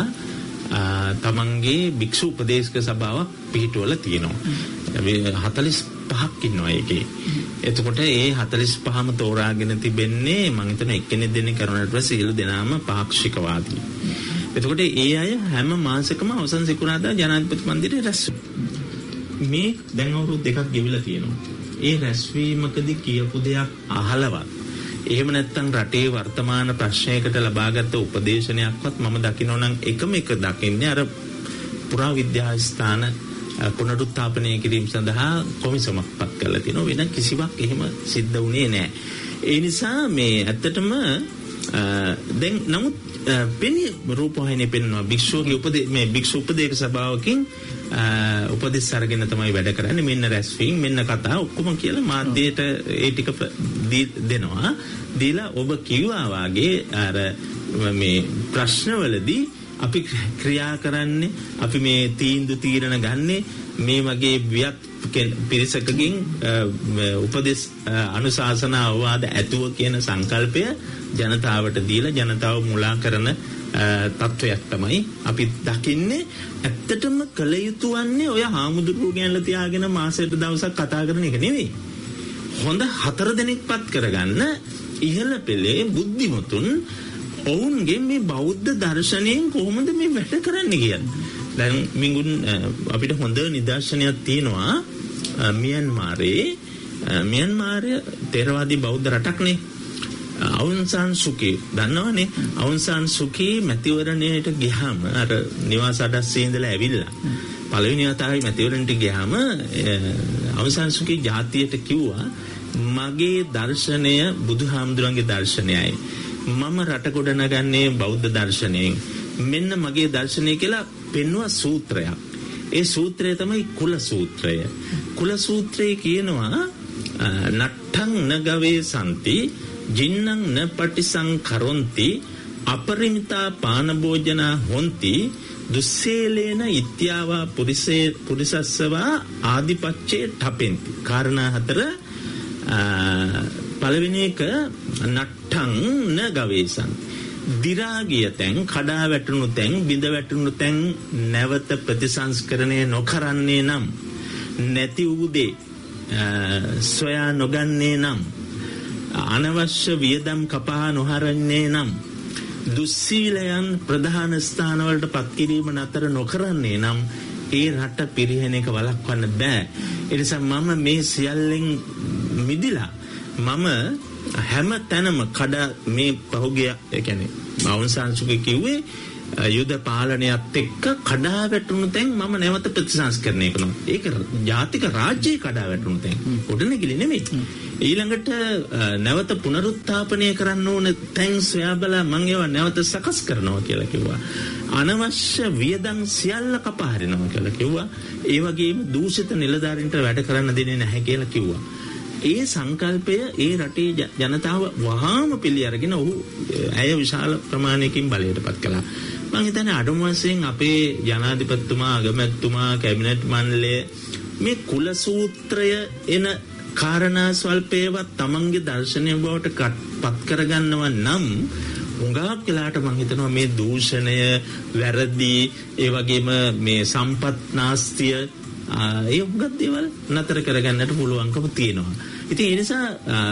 S4: තමන්ගේ භික්ෂු උපදේශක සභාවක් පිහිටුවලා තියෙනවා. හතළිස් පහක් ඉන්නවා ඒකේ. එතකොට ඒ හතළිස් පහම තෝරාගෙන තිබෙන්නේ මම හිතන එක්කෙනෙක් දෙන්නේ කරුණාට පස්සේ සියලු දෙනාම පාක්ෂිකවාදී. එතකොට ඒ අය හැම මාසෙකම අවසන් සිකුරාදා ජනාධිපති මන්දිරේ රැස් මේ දැන් අවුරුදු දෙකක් ගෙවිලා තියෙනවා. ඒ රැස්වීමකදී කියපු දෙයක් අහලවත් එහෙම නැත්නම් රටේ වර්තමාන ප්‍රශ්නයකට ලබාගත් උපදේශනයක්වත් මම දකින්න නම් එකම එක දකින්නේ අර පුරා විද්‍යා ස්ථාන පුනරුත්ථාපනය කිරීම සඳහා කොමිසමක් පත් කරලා තිනවා. වෙන කිසිවක් එහෙම සිද්ධ වුණේ නැහැ. ඒ නිසා මේ ඇත්තටම දැන් නමුත් පෙනී රූපවාහිනිය පෙන්වනවා භික්ෂුවගේ උපදේ මේ භික්ෂු උපදේශ සභාවකින් උපදෙස් අරගෙන තමයි වැඩ කරන්නේ. මෙන්න රැස්වීම මෙන්න කතා ඔක්කොම කියලා මාධ්‍යයට ඒ ටික දෙනවා. දීලා ඔබ කිව්වා වාගේ අර මේ ප්‍රශ්නවලදී අපි ක්‍රියා කරන්නේ අපි මේ තීන්දුව තීරණ ගන්නේ මේ වගේ වියත් පිරිසකකින් උපදෙස් අනුශාසන අවවාද ඇතුව කියන සංකල්පය ජනතාවට දීලා ජනතාව මුලා කරන තත්වයක් තමයි අපි දකින්නේ. ඇත්තටම කළ යුතු වන්නේ ඔය හාමුදුරුවෝ ගැනලා තියාගෙන මාසෙට දවසක් කතා කරන එක නෙවෙයි. හොඳ හතර දෙනෙක්පත් කරගන්න ඉහළ පෙළේ බුද්ධිමතුන් ඔවුන්ගේ මේ බෞද්ධ දර්ශනයෙන් කොහොමද මේ වැඩ කරන්නේ කියන්නේ. දැන් මිඟුන් අපිට හොඳ නිදර්ශනයක් තියෙනවා මියන්මාරේ. මියන්මාරය තේරවාදී බෞද්ධ රටක්නේ. අවුන් සාන් සුකී දන්නවනේ. අවුන් සාන් සුකී මැතිවරණයට ගියාම අර නිවාස අඩස්සේ ඉඳලා ඇවිල්ලා පළවෙනි වතාවේ මැතිවරණයට ගියාම අවුන් සාන් සුකී ජාතියට කිව්වා මගේ දර්ශනය බුදුහාමුදුරන්ගේ දර්ශනයයි. මම රට ගොඩනගන්නේ බෞද්ධ දර්ශනයෙන්. මෙන්න මගේ දර්ශනය කියලා පෙන්වුවා සූත්‍රයක්. ඒ සූත්‍රය තමයි කුල සූත්‍රය. කුල සූත්‍රයේ කියනවා නට්ඨං නගවේ සම්ති ජින්නං න පටිසංකරොන්ති අපරිමිතා පාන භෝජනා හොන්ති දුස්සේලේන ඉත්‍යාවා පුරිසේ පුරිසස්සවා ආදිපච්චේ ඨපෙන්ති. කාරණා හතර. පළවෙනි එක නට්ඨං න ගවේසං දිරාගිය තැන් කඩා වැටුණු තැන් බිඳ වැටුණු තැන් නැවත ප්‍රතිසංස්කරණය නොකරන්නේ නම් නැති වූ සොයා නොගන්නේ නම් අනවශ්‍ය වියදම් කපා නොහරන්නේ නම් දුස්සීලයන් ප්‍රධාන ස්ථානවලට පත් කිරීම නතර නොකරන්නේ නම් ඒ රට පිරිහෙන එක වළක්වන්න බෑ. ඒ නිසා මම මේ සියල්ලෙන් මිදිලා මම හැම තැනම කඩා මේ පහුගිය ඒ කියන්නේ අවුන් සාන් සුකී කිව්වේ යුද පාලනයත් එක්ක කඩා වැටුණු තැන් මම නැවත ප්‍රතිසංස්කරණය කරනවා. ඒක ජාතික රාජ්‍යයේ කඩා වැටුණු තැන්. උඩනැගිලි නෙමෙයි. ඊළඟට නැවත පුනරුත්ථාපනය කරන්න ඕන තැන් සොයා බලා මම ඒවා නැවත සකස් කරනවා කියලා කිව්වා. අනවශ්‍ය වියදම් සියල්ල කපා හරිනවා කියලා කිව්වා. ඒ වගේම දූෂිත නිලධාරීන්ට වැඩ කරන්න දෙන්නේ නැහැ කියලා කිව්වා. ඒ සංකල්පය ඒ රටේ ජනතාව වහාම පිළි අරගෙන ඔහු ඇය විශාල ප්‍රමාණයකින් බලයටපත් කළා. මම හිතන්නේ අඩුම වශයෙන් අපේ ජනාධිපතිතුමා අගමැතිතුමා කැබිනට් මණ්ඩලය මේ කුල සූත්‍රය එන කාරණා ස්වල්පේවත් තමන්ගේ දර්ශනය බවට පත් කරගන්නවා නම් උඟාක් වෙලාට මම හිතනවා මේ දූෂණය වැරදි ඒ වගේම මේ සම්පත් නාස්තිය ඒ උඟක් දේවල් නතර කරගන්නට පුළුවන්කම තියෙනවා. ඉතින් ඒ නිසා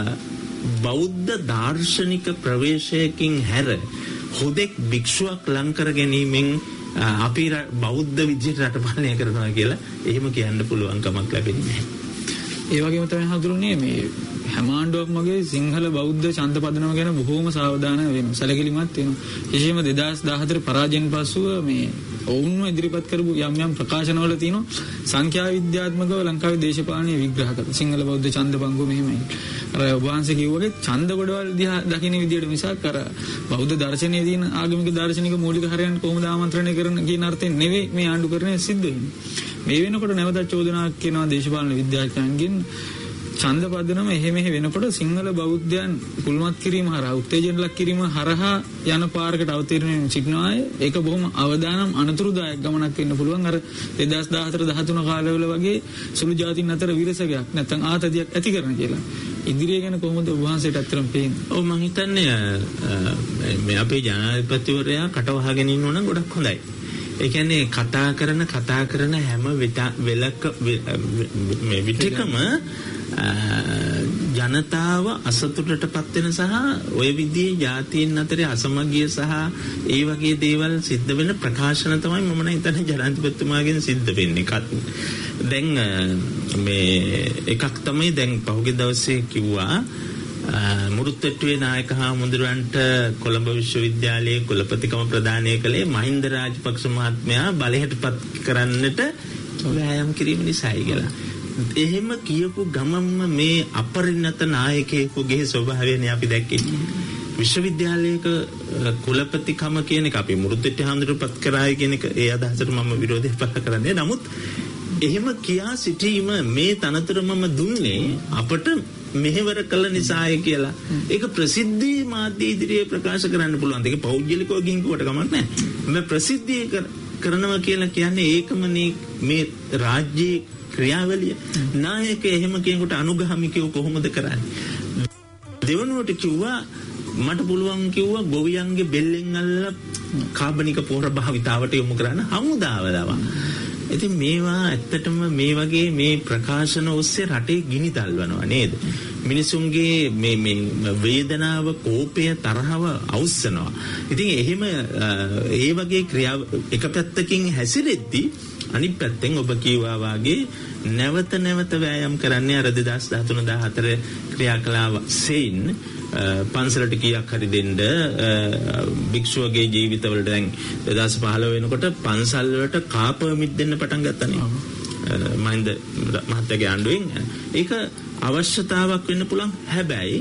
S4: බෞද්ධ දාර්ශනික ප්‍රවේශයකින් හැර හුදෙක් භික්ෂුවක් ලං කර ගැනීමෙන් අපි බෞද්ධ විද්‍යාවට රට පාලනය කරනවා කියලා එහෙම කියන්න පුළුවන් කමක් ලැබෙන්නේ නැහැ.
S5: ඒ වගේම තමයි හඳුරන්නේ මේ හැම ආණ්ඩුවක්ම වගේ සිංහල බෞද්ධ ඡන්ද පදනම ගැන බොහෝම සාවධාන වෙනවා. සැලකිලිමත් වෙනවා. විශේෂයෙන්ම දෙදාස් දහහතර පරාජයෙන් පසුව මේ ඔවුන්ම ඉදිරිපත් කරපු යම් යම් ප්‍රකාශනවල තියෙනවා සංඛ්‍යා විද්‍යාත්මකව ලංකාවේ දේශපාලනය විග්‍රහ කරලා සිංහල බෞද්ධ ඡන්ද බංගු මෙහෙමයි. අර ඔබ වහන්සේ කිව්වගේ ඡන්ද කොටවල් දිහා දකින්න විදියට මිසක් අර බෞද්ධ දර්ශනයේ තියෙන ආගමික දාර්ශනික මූලික හරයන් කොහොමද ආමන්ත්‍රණය කරන කියන අර්ථයෙන් නෙවෙයි මේ ආණ්ඩුකරණය සිද්ධ වෙන්නේ. මේ වෙනකොට නැවත චෝදනාවක් කියනවා දේශපාලන විද්‍යාඥයන්ගෙන් ඡන්ද පදනම එහෙ මෙහෙ වෙනකොට සිංහල බෞද්ධයන් කුල්මත් කිරීම හරහා උත්තේජන ලක් කිරීම හරහා යන පාරකට අවතීර්ණ වෙන සිග්නාය ඒක බොහොම අවදානම් අනතුරුදායක ගමනක් වෙන්න පුළුවන්. අර දෙදාස් දහහතර දහතුන කාලවල වගේ සුළු ජාතීන් අතර විරසකයක් නැත්නම් ආතතියක් ඇති කරන කියලා. ඉදිරිය ගැන කොහොමද ඔබ වහන්සේට අත්‍තරම් පේන්නේ?
S4: ඔව් මම හිතන්නේ මේ අපේ ජනාධිපතිවරයා කටවහගෙන ඉන්නව නම් ගොඩක් හොඳයි. ඒ කියන්නේ කතා කරන කතා කරන හැම වෙලක මේ විදිහකම ජනතාව අසතුටටපත් වෙන සහ ඔය විදිහේ ජාතීන් අතරේ අසමගිය සහ ඒ වගේ දේවල් සිද්ධ වෙන ප්‍රකාශන තමයි මම නම් හිතන්නේ ජනාධිපතිතුමාගෙන් සිද්ධ වෙන්නේ. දැන් මේ එකක් තමයි දැන් පහුගිය දවසේ කිව්වා මුරුත්තට්ටුවේ නායක හාමුදුරන්ට කොළඹ විශ්වවිද්‍යාලයේ කුලපතිකම ප්‍රදානය කළේ මහින්ද රාජපක්ෂ මහත්මයා බලයටපත් කරන්නට වෑයම් කිරීම නිසායි කියලා. එහෙම කියපු ගමම්ම මේ අපරිණත නායකයෙකුගේ ස්වභාවයනේ අපි දැක්කේ. විශ්වවිද්‍යාලයක කුලපතිකම කියන එක අපි මුරුද්දෙට්ටි හාමුදුරුවෝපත් කරායි කියන එක ඒ අදහසට මම විරෝධය පළ කරන්නේ. නමුත් එහෙම කියා සිටීම මේ තනතුර මම දුන්නේ අපට මෙහෙවර කළ නිසාය කියලා. ඒක ප්‍රසිද්ධි මාධ්‍ය ඉදිරියේ ප්‍රකාශ කරන්න පුළුවන්. ඒක පෞද්ගලිකව ගින්කුවට කමක් නැහැ. මේ ප්‍රසිද්ධිය කරනවා කියලා කියන්නේ ඒකමනේ මේ රාජ්‍යයේ ක්‍රියාවලිය. නායක එහෙම කෙනෙකුට අනුගාමිකව කොහොමද කරන්නේ? දෙවනුවට කිව්වා මට පුළුවන් කිව්වා ගොවියන්ගේ බෙල්ලෙන් අල්ලලා කාබනික පොහොර භාවිතාවට යොමු කරන්න හමුදාව දාවා. ඉතින් මේවා ඇත්තටම මේ වගේ මේ ප්‍රකාශන ඔස්සේ රටේ ගිනි තල්වනවා නේද? මිනිසුන්ගේ මේ මේ වේදනාව, කෝපය, තරහව අවුස්සනවා. ඉතින් එහෙම ඒ වගේ ක්‍රියා එක පැත්තකින් හැසිරෙද්දී අනිත් පැත්තෙන් ඔබ කියවා වාගේ නැවත නැවත වෑයම් කරන්නේ අර දෙදාස් දහතුන දහහතර ක්‍රියාකලාව සෙයින් පන්සලට කීයක් හරි දෙන්න භික්ෂුවගේ ජීවිතවලට දැන් දෙදාස් පහළොව වෙනකොට පන්සල් වලට කා පර්මිට් දෙන්න පටන් ගත්තානේ මහින්ද මහත්තයාගේ ආණ්ඩුවෙන්. ඒක අවශ්‍යතාවක් වෙන්න පුළුවන්. හැබැයි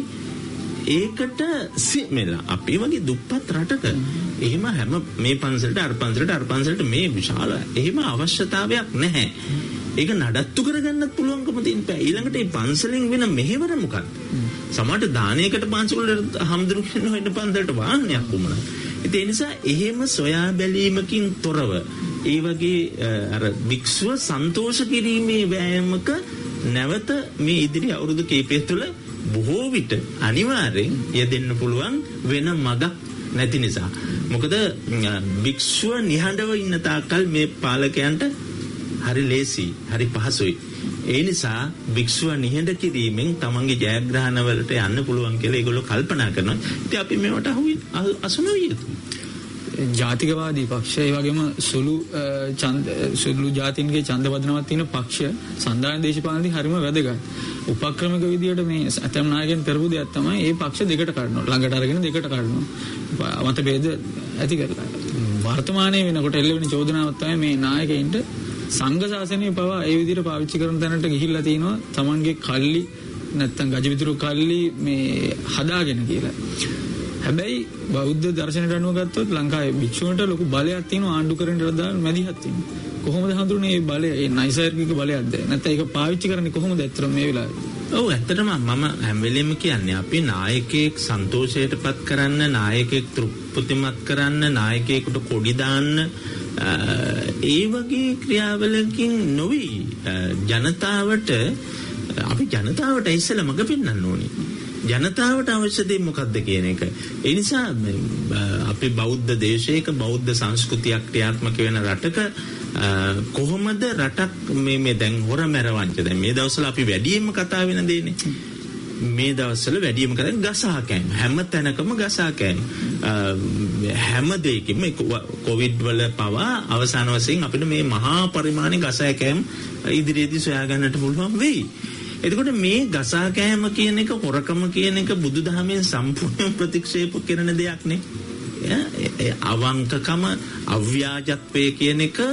S4: ඒකට සිමෙලා අපි වගේ දුප්පත් රටක එහෙම හැම මේ පන්සලට අර පන්සලට අර පන්සලට මේ විශාල එහෙම අවශ්‍යතාවයක් නැහැ. ඒක නඩත්තු කරගන්නත් පුළුවන්කම තියෙන බෑ. ඊළඟට මේ පන්සලෙන් වෙන මෙහෙවර මොකක්ද? සමහරට දානයකට පන්සලට හම්දුරු කියන වෙන පන්සලට වාහනයක් වුණා. ඒ නිසා එහෙම සොයා බැලීමකින් තොරව ඒ වගේ අර භික්ෂුව සන්තෝෂ කිරීමේ වෑයමක නැවත මේ ඉදිරි අවුරුදු කිහිපය තුළ බොහෝ විට අනිවාර්යෙන් යෙදෙන්න පුළුවන් වෙන මගක් නැති නිසා. මොකද භික්ෂුව නිහඬව ඉන්න තාක්කල් මේ පාලකයන්ට හරි ලේසි, හරි පහසුයි. ඒ නිසා භික්ෂුව නිහඬ කිරීමෙන් තමන්ගේ ජයග්‍රහණ වලට යන්න පුළුවන් කියලා ඒගොල්ලෝ කල්පනා කරනවා. ඉතින් අපි මේවට අසු නොවිය යුතුයි.
S5: ජාතිකවාදී පක්ෂ ඒ වගේම සුළු ඡන්ද සුළු ජාතීන්ගේ ඡන්ද වදනවත් තියෙන පක්ෂ සන්ධාන දේශපාලනදී හරිම වැදගත්. උපක්‍රමික විදියට මේ ඇතම් නායකයන් කරපු දෙයක් තමයි මේ පක්ෂ දෙකට කඩනවා. ළඟට අරගෙන දෙකට කඩනවා. මතභේද ඇති කරලා. වර්තමානයේ වෙනකොට එල්ලෙන චෝදනාවක් තමයි මේ නායකයින්ට සංඝ ශාසනය පවා ඒ විදිහට පාවිච්චි කරන තැනට ගිහිල්ලා තිනවා තමන්ගේ කල්ලි නැත්තම් ගජවිතුරු කල්ලි මේ හදාගෙන කියලා. හැබැයි බෞද්ධ දර්ශනයට අනුව ගත්තොත් ලංකාවේ භික්ෂුන්ට ලොකු බලයක් තියෙනවා ආණ්ඩු කරන්න දාන මැදිහත් තියෙනවා. කොහොමද හඳුනන්නේ මේ බලය? ඒ නයිසර්ගික බලයක්ද? නැත්නම් ඒක පාවිච්චි කරන්නේ කොහොමද ඇත්තටම මේ වෙලාවේ?
S4: ඔව් ඇත්තටම මම හැම වෙලෙම කියන්නේ අපි නායකයෙක් සන්තෝෂයටපත් කරන්න, නායකයෙක් තෘප්තිමත් කරන්න, නායකයෙකුට කොඩි දාන්න ඒ වගේ ක්‍රියාවලකින් නොවි ජනතාවට අපි ජනතාවට ඉස්සෙල්ලා මඟ පෙන්වන්න ඕනේ. ජනතාවට අවශ්‍ය දේ මොකක්ද කියන එක. ඒ නිසා අපි බෞද්ධ දේශයක බෞද්ධ සංස්කෘතියක් ක්‍රියාත්මක වෙන රටක කොහොමද රටක් මේ මේ දැන් හොර මැරවංච දැන් මේ දවස්වල අපි වැඩියෙන්ම කතා වෙන දේනේ. මේ දවස්වල වැඩියෙන්ම කරන්නේ ගසා කෑම. හැම තැනකම ගසා කෑම. හැම දෙයකින්ම කොවිඩ් වල පවා අවසාන වශයෙන් අපිට මේ මහා පරිමාණයේ ගසා කෑම ඉදිරියේදී සොයා ගන්නට පුළුවන් වෙයි. එතකොට මේ ගසා කෑම කියන එක හොරකම කියන එක බුදුදහමෙන් සම්පූර්ණ ප්‍රතික්ෂේප කරන දෙයක් නේ. අවංකකම අව්‍යාජත්වය කියන එක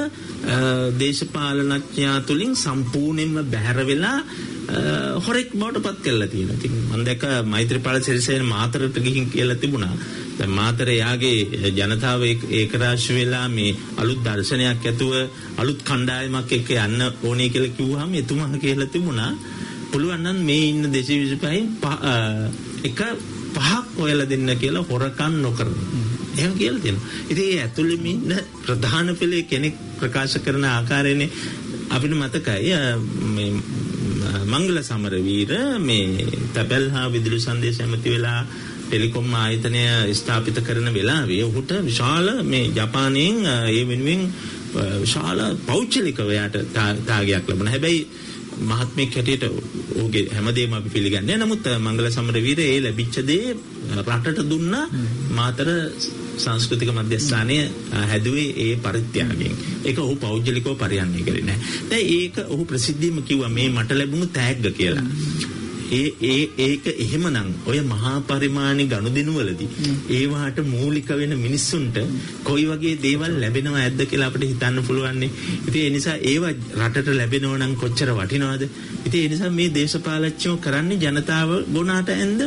S4: දේශපාලනඥයා තුලින් සම්පූර්ණයෙන්ම බැහැර වෙලා හොරෙක් බවට පත් කරලා තියෙනවා. ඉතින් මම දැක්ක මෛත්‍රීපාල සිරිසේන මාතරට ගිහින් කියලා තිබුණා. දැන් මාතර යාගේ ජනතාව ඒකරාශී වෙලා මේ අලුත් දර්ශනයක් ඇතුව අලුත් කණ්ඩායමක් එක්ක යන්න ඕනේ කියලා කිව්වහම එතුමා කියලා තිබුණා පුළුවන් නම් මේ ඉන්න දෙසිය විසිපහෙන් එක පහක් හොයලා දෙන්න කියලා හොරකම් නොකරන. එහෙම කියලා දෙනවා. ඉතින් ඒ ඇතුළෙම ඉන්න ප්‍රධාන පෙළේ කෙනෙක් ප්‍රකාශ කරන ආකාරයනේ අපිට මතකයි මේ මංගල සමරවීර මේ තැපැල්හා විදුලි සංදේශ ඇමති වෙලා ටෙලිකොම් ආයතනය ස්ථාපිත කරන වෙලාවේ ඔහුට විශාල මේ ජපානයෙන් ඒ වෙනුවෙන් විශාල පෞද්ගලිකව යාට තාගයක් ලැබුණා. හැබැයි මහත්මයෙක් හැටියට ඔහුගේ හැමදේම අපි පිළිගන්නේ. නමුත් මංගල සමරවීර ඒ ලැබිච්ච දේ රටට දුන්නා. මාතර සංස්කෘතික මධ්‍යස්ථානය හැදුවේ ඒ පරිත්‍යාගයෙන්. ඒක ඔහු පෞද්ගලිකව පරිහරණය කරේ නැහැ. දැන් ඒක ඔහු ප්‍රසිද්ධියම කිව්වා මේ මට ලැබුණු තෑග්ග කියලා. ඒ ඒ ඒක එහෙමනම් ඔය මහා පරිමාණ ගනුදෙනුවලදී ඒවාට මූලික වෙන මිනිස්සුන්ට කොයි වගේ දේවල් ලැබෙනව ඇද්ද කියලා අපිට හිතන්න පුළුවන් නේ. ඉතින් ඒ නිසා ඒව රටට ලැබෙනව නම් කොච්චර වටිනවද? ඉතින් ඒ නිසා මේ දේශපාලච්චෝ කරන්නේ ජනතාව ගොනාට ඇඳවීමක්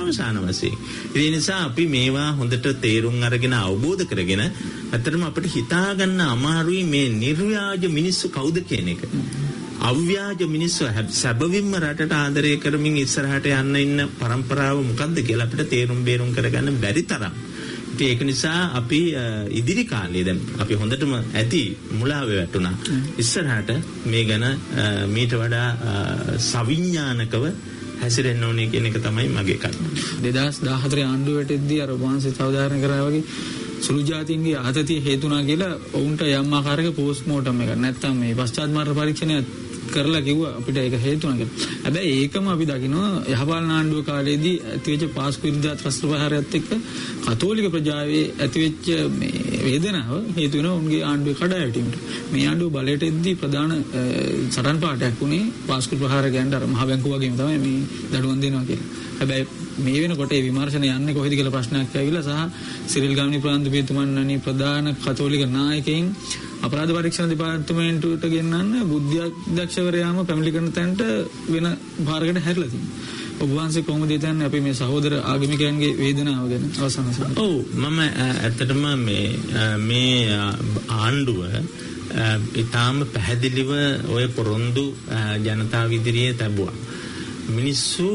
S4: අවසාන වශයෙන්. ඒ නිසා අපි මේවා හොඳට තේරුම් අරගෙන අවබෝධ කරගෙන අතරම අපිට හිතා ගන්න අමාරුයි මේ නිර්ව්‍යාජ මිනිස්සු කවුද කියන එක. අව්‍යාජ මිනිස්සු සැබවින්ම රටට ආදරය කරමින් ඉස්සරහට යන්න ඉන්න પરම්පරාව මොකද්ද කියලා අපිට තේරුම් බේරුම් කරගන්න බැරි තරම්. ඒක නිසා අපි ඉදිරි කාලේ දැන් අපි හොඳටම ඇති මුලාවේ වැටුණා. ඉස්සරහට මේ ගැන මීට වඩා සවිඥානිකව හැසිරෙන්න ඕනේ කියන එක තමයි මගේ කරුණ.
S5: දෙදාස් දාහතරේ ආණ්ඩුවටදී අර වහන්සේ අවධාරණය කරා වගේ සුළු ජාතීන්ගේ ආතතිය හේතුණා කියලා ඔවුන්ට යම් ආකාරයක පෝස්ට් මෝටම් එකක් නැත්තම් මේ පශ්චාත් මාර්ග පරීක්ෂණය කරලා කිව්වා අපිට ඒක හේතුණා කියලා. හැබැයි ඒකම අපි දකිනවා යහපාලන ආණ්ඩුව කාලේදී ඇතිවෙච්ච පාස්කු විරුද්ධ ත්‍රස්ත ප්‍රහාරයත් එක්ක කතෝලික ප්‍රජාවේ ඇතිවෙච්ච මේ වේදනාව හේතු වෙනවා උන්ගේ ආණ්ඩුවේ කඩාවැටීමට. මේ ආණ්ඩුව බලයට එද්දී ප්‍රධාන සටන් පාඨයක් උනේ පාස්කු ප්‍රහාර ගැන අර මහ බැංකුව වගේම තමයි මේ දඩුවම් දෙනවා කියලා. හැබැයි මේ වෙනකොට ඒ විමර්ශනය යන්නේ කොහෙද කියලා ප්‍රශ්නයක් ඇවිල්ලා සහ සිරිල් ගාමිණී ප්‍රාන්තපතිතුමන්වනි ප්‍රධාන කතෝලික නායකයින් අපරාධ පරීක්ෂණ දෙපාර්තමේන්තුවට ගෙන්නන්න බුද්ධ අධ්‍යක්ෂවරයාම පැමිණිලි කරන තැනට වෙන භාරයකට හැරිලා තියෙනවා. ඔබ වහන්සේ කොහොමද හිතන්නේ අපි මේ සහෝදර ආගමිකයන්ගේ වේදනාව ගැන අවසානසම?
S4: ඔව් මම ඇත්තටම මේ මේ ආණ්ඩුව ඊටාම පැහැදිලිව ඔය පොරොන්දු ජනතාව ඉදිරියේ තැබුවා. මිනිස්සු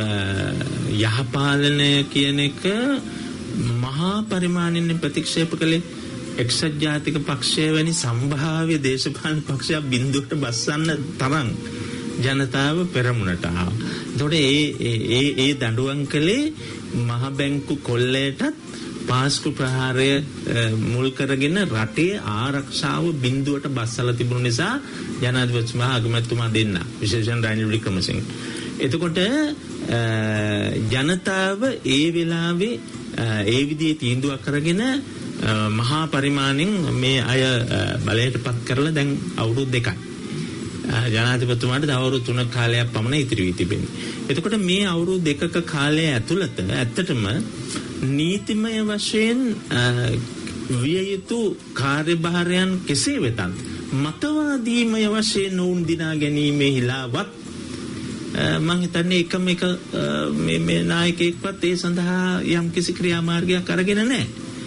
S4: යහපාලනය කියන එක මහා පරිමාණයෙන් ප්‍රතික්ෂේප කළේ. එක්සත් ජාතික පක්ෂය වැනි සම්භාව්‍ය දේශපාලන පක්ෂයක් බිඳුවට බස්සන්න තරම් ජනතාව පෙරමුණට ආවා. ඒතකොට ඒ ඒ ඒ දඬුවම් කළේ මහ බැංකු කොල්ලයටත් පාස්කු ප්‍රහාරය මුල් කරගෙන රටේ ආරක්ෂාව බිඳුවට බස්සලා තිබුණු නිසා ජනාධිපතිතුමා අගමැතිතුමා දෙන්න විශේෂයෙන් රනිල් වික්‍රමසිංහ. එතකොට ජනතාව ඒ වෙලාවේ ඒ විදිහේ තීන්දුවක් කරගෙන මහා පරිමාණයෙන් මේ අය බලයට පත් කරලා දැන් අවුරුදු දෙකයි. ජනාධිපතිතුමාට තව අවුරුදු තුනක කාලයක් පමණ ඉතිරි වී තිබෙනවා. එතකොට මේ අවුරුදු දෙකක කාලය ඇතුළත ඇත්තටම නීතිමය වශයෙන් විය යුතු කාර්යභාරයන් කෙසේ වෙතත් මතවාදීමය වශයෙන් වුන් දිනා ගැනීමේ හිලාවත් මම හිතන්නේ එකම එක මේ මේ නායකයෙක්වත් ඒ සඳහා යම් කිසි ක්‍රියාමාර්ගයක් අරගෙන නැහැ.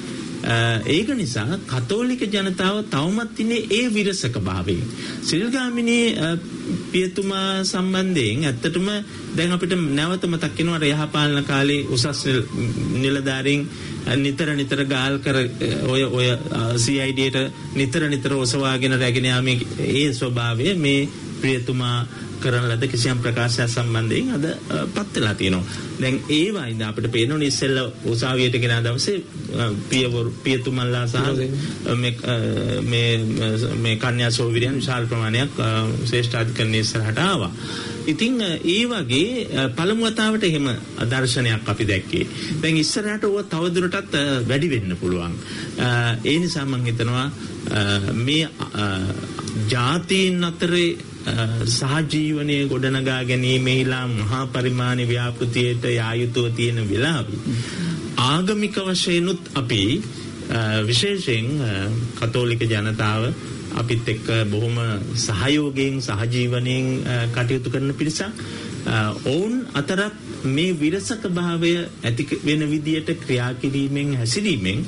S4: ඒක නිසා කතෝලික ජනතාව තවමත් ඉන්නේ ඒ විරසක භාවයේ. සිරිල් ගාමිණී පියතුමා සම්බන්ධයෙන් ඇත්තටම දැන් අපිට නැවත මතක් වෙනවා යහපාලන කාලේ උසස් නිලධාරීන් නිතර නිතර ගාල් කර ඔය ඔය සී ආයි ඩීට නිතර නිතර ඔසවාගෙන රැගෙන යාමේ ඒ ස්වභාවය මේ ප්‍රියතුමා කරන ලද කිසියම් ප්‍රකාශයක් සම්බන්ධයෙන් අද පත් වෙලා තියෙනවා. දැන් ඒ වයින්ද අපිට පේනෝනේ ඉස්සෙල්ල උසාවියට ගෙන දවසේ පියවරු පියතුමන්ලා සහ මේ මේ මේ කන්‍යා සෝවිරියන් විශාල ප්‍රමාණයක් ශ්‍රේෂ්ඨාධිකරණයේ ඉස්සරහට ආවා. ඉතින් ඒ වගේ පළමු වතාවට එහෙම දර්ශනයක් අපි දැක්කේ. දැන් ඉස්සරහට ඕවා තවදුරටත් වැඩි වෙන්න පුළුවන්. ඒ නිසා මම හිතනවා මේ ජාතීන් අතරේ සහජීවනයේ ගොඩනගා ගැනීමේලා මහා පරිමාණ ව්‍යාපෘතියට යායුතුව තියෙන වෙලාවේ ආගමික වශයෙන්ුත් අපි විශේෂයෙන් කතෝලික ජනතාව අපිත් එක්ක බොහොම සහයෝගයෙන් සහජීවනයෙන් කටයුතු කරන පිරිසක් ඔවුන් අතරත් මේ විරසක භාවය ඇති වෙන විදියට ක්‍රියා කිරීමෙන් හැසිරීමෙන්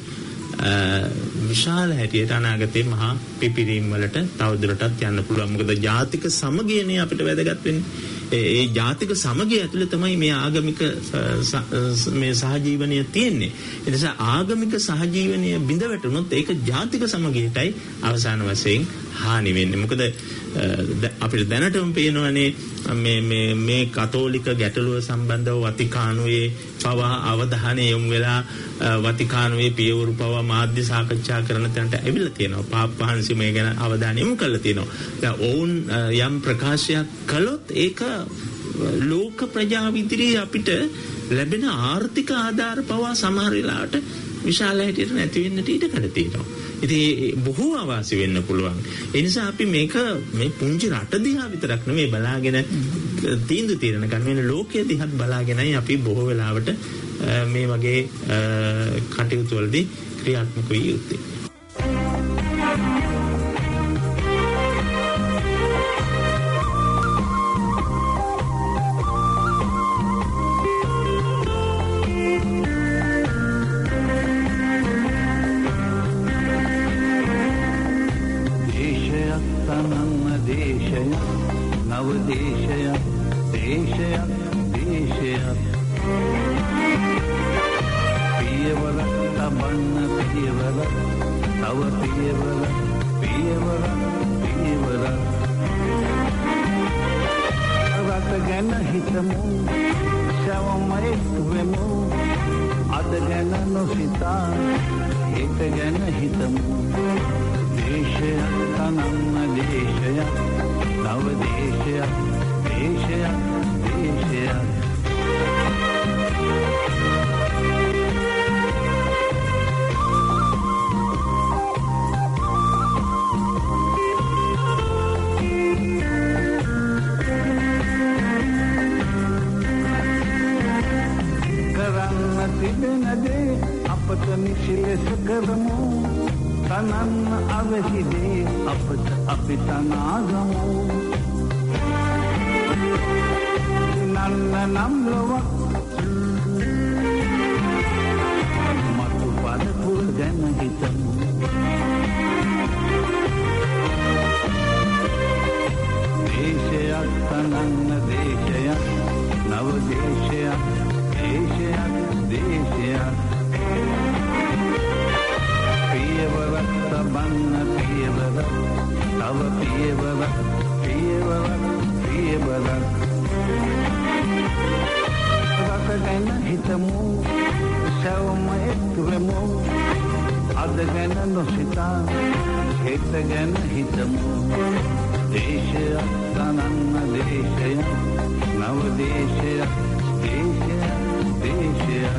S4: විශාල හැටියට අනාගතේ මහා පිපිරීම් වලට තවදුරටත් යන්න පුළුවන්. මොකද ජාතික සමගියනේ අපිට වැදගත් වෙන්නේ. ඒ ජාතික සමගිය ඇතුළේ තමයි මේ ආගමික මේ සහජීවනය තියෙන්නේ. ඒ නිසා ආගමික සහජීවනය බිඳ වැටුනොත් ඒක ජාතික සමගියටයි අවසාන වශයෙන් හානි වෙන්නේ. මොකද අපිට දැනටම පේනවනේ මේ මේ මේ කතෝලික ගැටලුව සම්බන්ධව වතිකානුවේ පවා අවධානය යොමු වෙලා වතිකානුවේ පියවරු පවා මාධ්‍ය සාකච්ඡා කරන තැනට ඇවිල්ලා තියෙනවා. පාප් වහන්සේ මේ ගැන අවධානය යොමු කරලා තියෙනවා. දැන් ඔවුන් යම් ප්‍රකාශයක් කළොත් ඒක ලෝක ප්‍රජාව ඉදිරියේ අපිට ලැබෙන ආර්ථික ආධාර පවා සමහර වෙලාවට විශාල හැටියට නැති වෙන්නට ඉඩකඩ තියෙනවා. ඉතින් බොහෝ අවාසි වෙන්න පුළුවන්. ඒ නිසා අපි මේක මේ පුංචි රට දිහා විතරක් නෙවෙයි බලාගෙන තීන්දුව తీරන ගන්න වෙන ලෝකයේ දිහත් බලාගෙනයි අපි බොහෝ වෙලාවට මේ වගේ කටයුතු වලදී ක්‍රියාත්මක විය යුත්තේ.
S1: දේශයක් දේශයක් දේශයක් පියවර තබන්න පියවර තව පියවර පියවර පියවර රට ගැන හිතමු ශවම එක්වෙමු අද ගැන නොසිතා හෙට ගැන හිතමු දේශයක් තනන්න දේශයක් නව දේශයක් දේශයක් දේශයක් තිබෙන දේ අපට නිසි ලෙස කරමු තනන්න අවසි දේ අපට අපි තනාගමු නන්න නම් ලොවක් මතු පදපුර ගැන හිතමු දේශයක් තනන්න දේශයක් නව දේශයක් දේශයක් දේශයක් පියවරක් තබන්න පියවර තව පියවර පියවර පියවර රට ගැන හිතමු සවම එක්වෙමු අද ගැන නොසිතා හෙට ගැන හිතමු දේශයක් තනන්න දේශයක් නව දේශයක් දේශයක් දේශයක්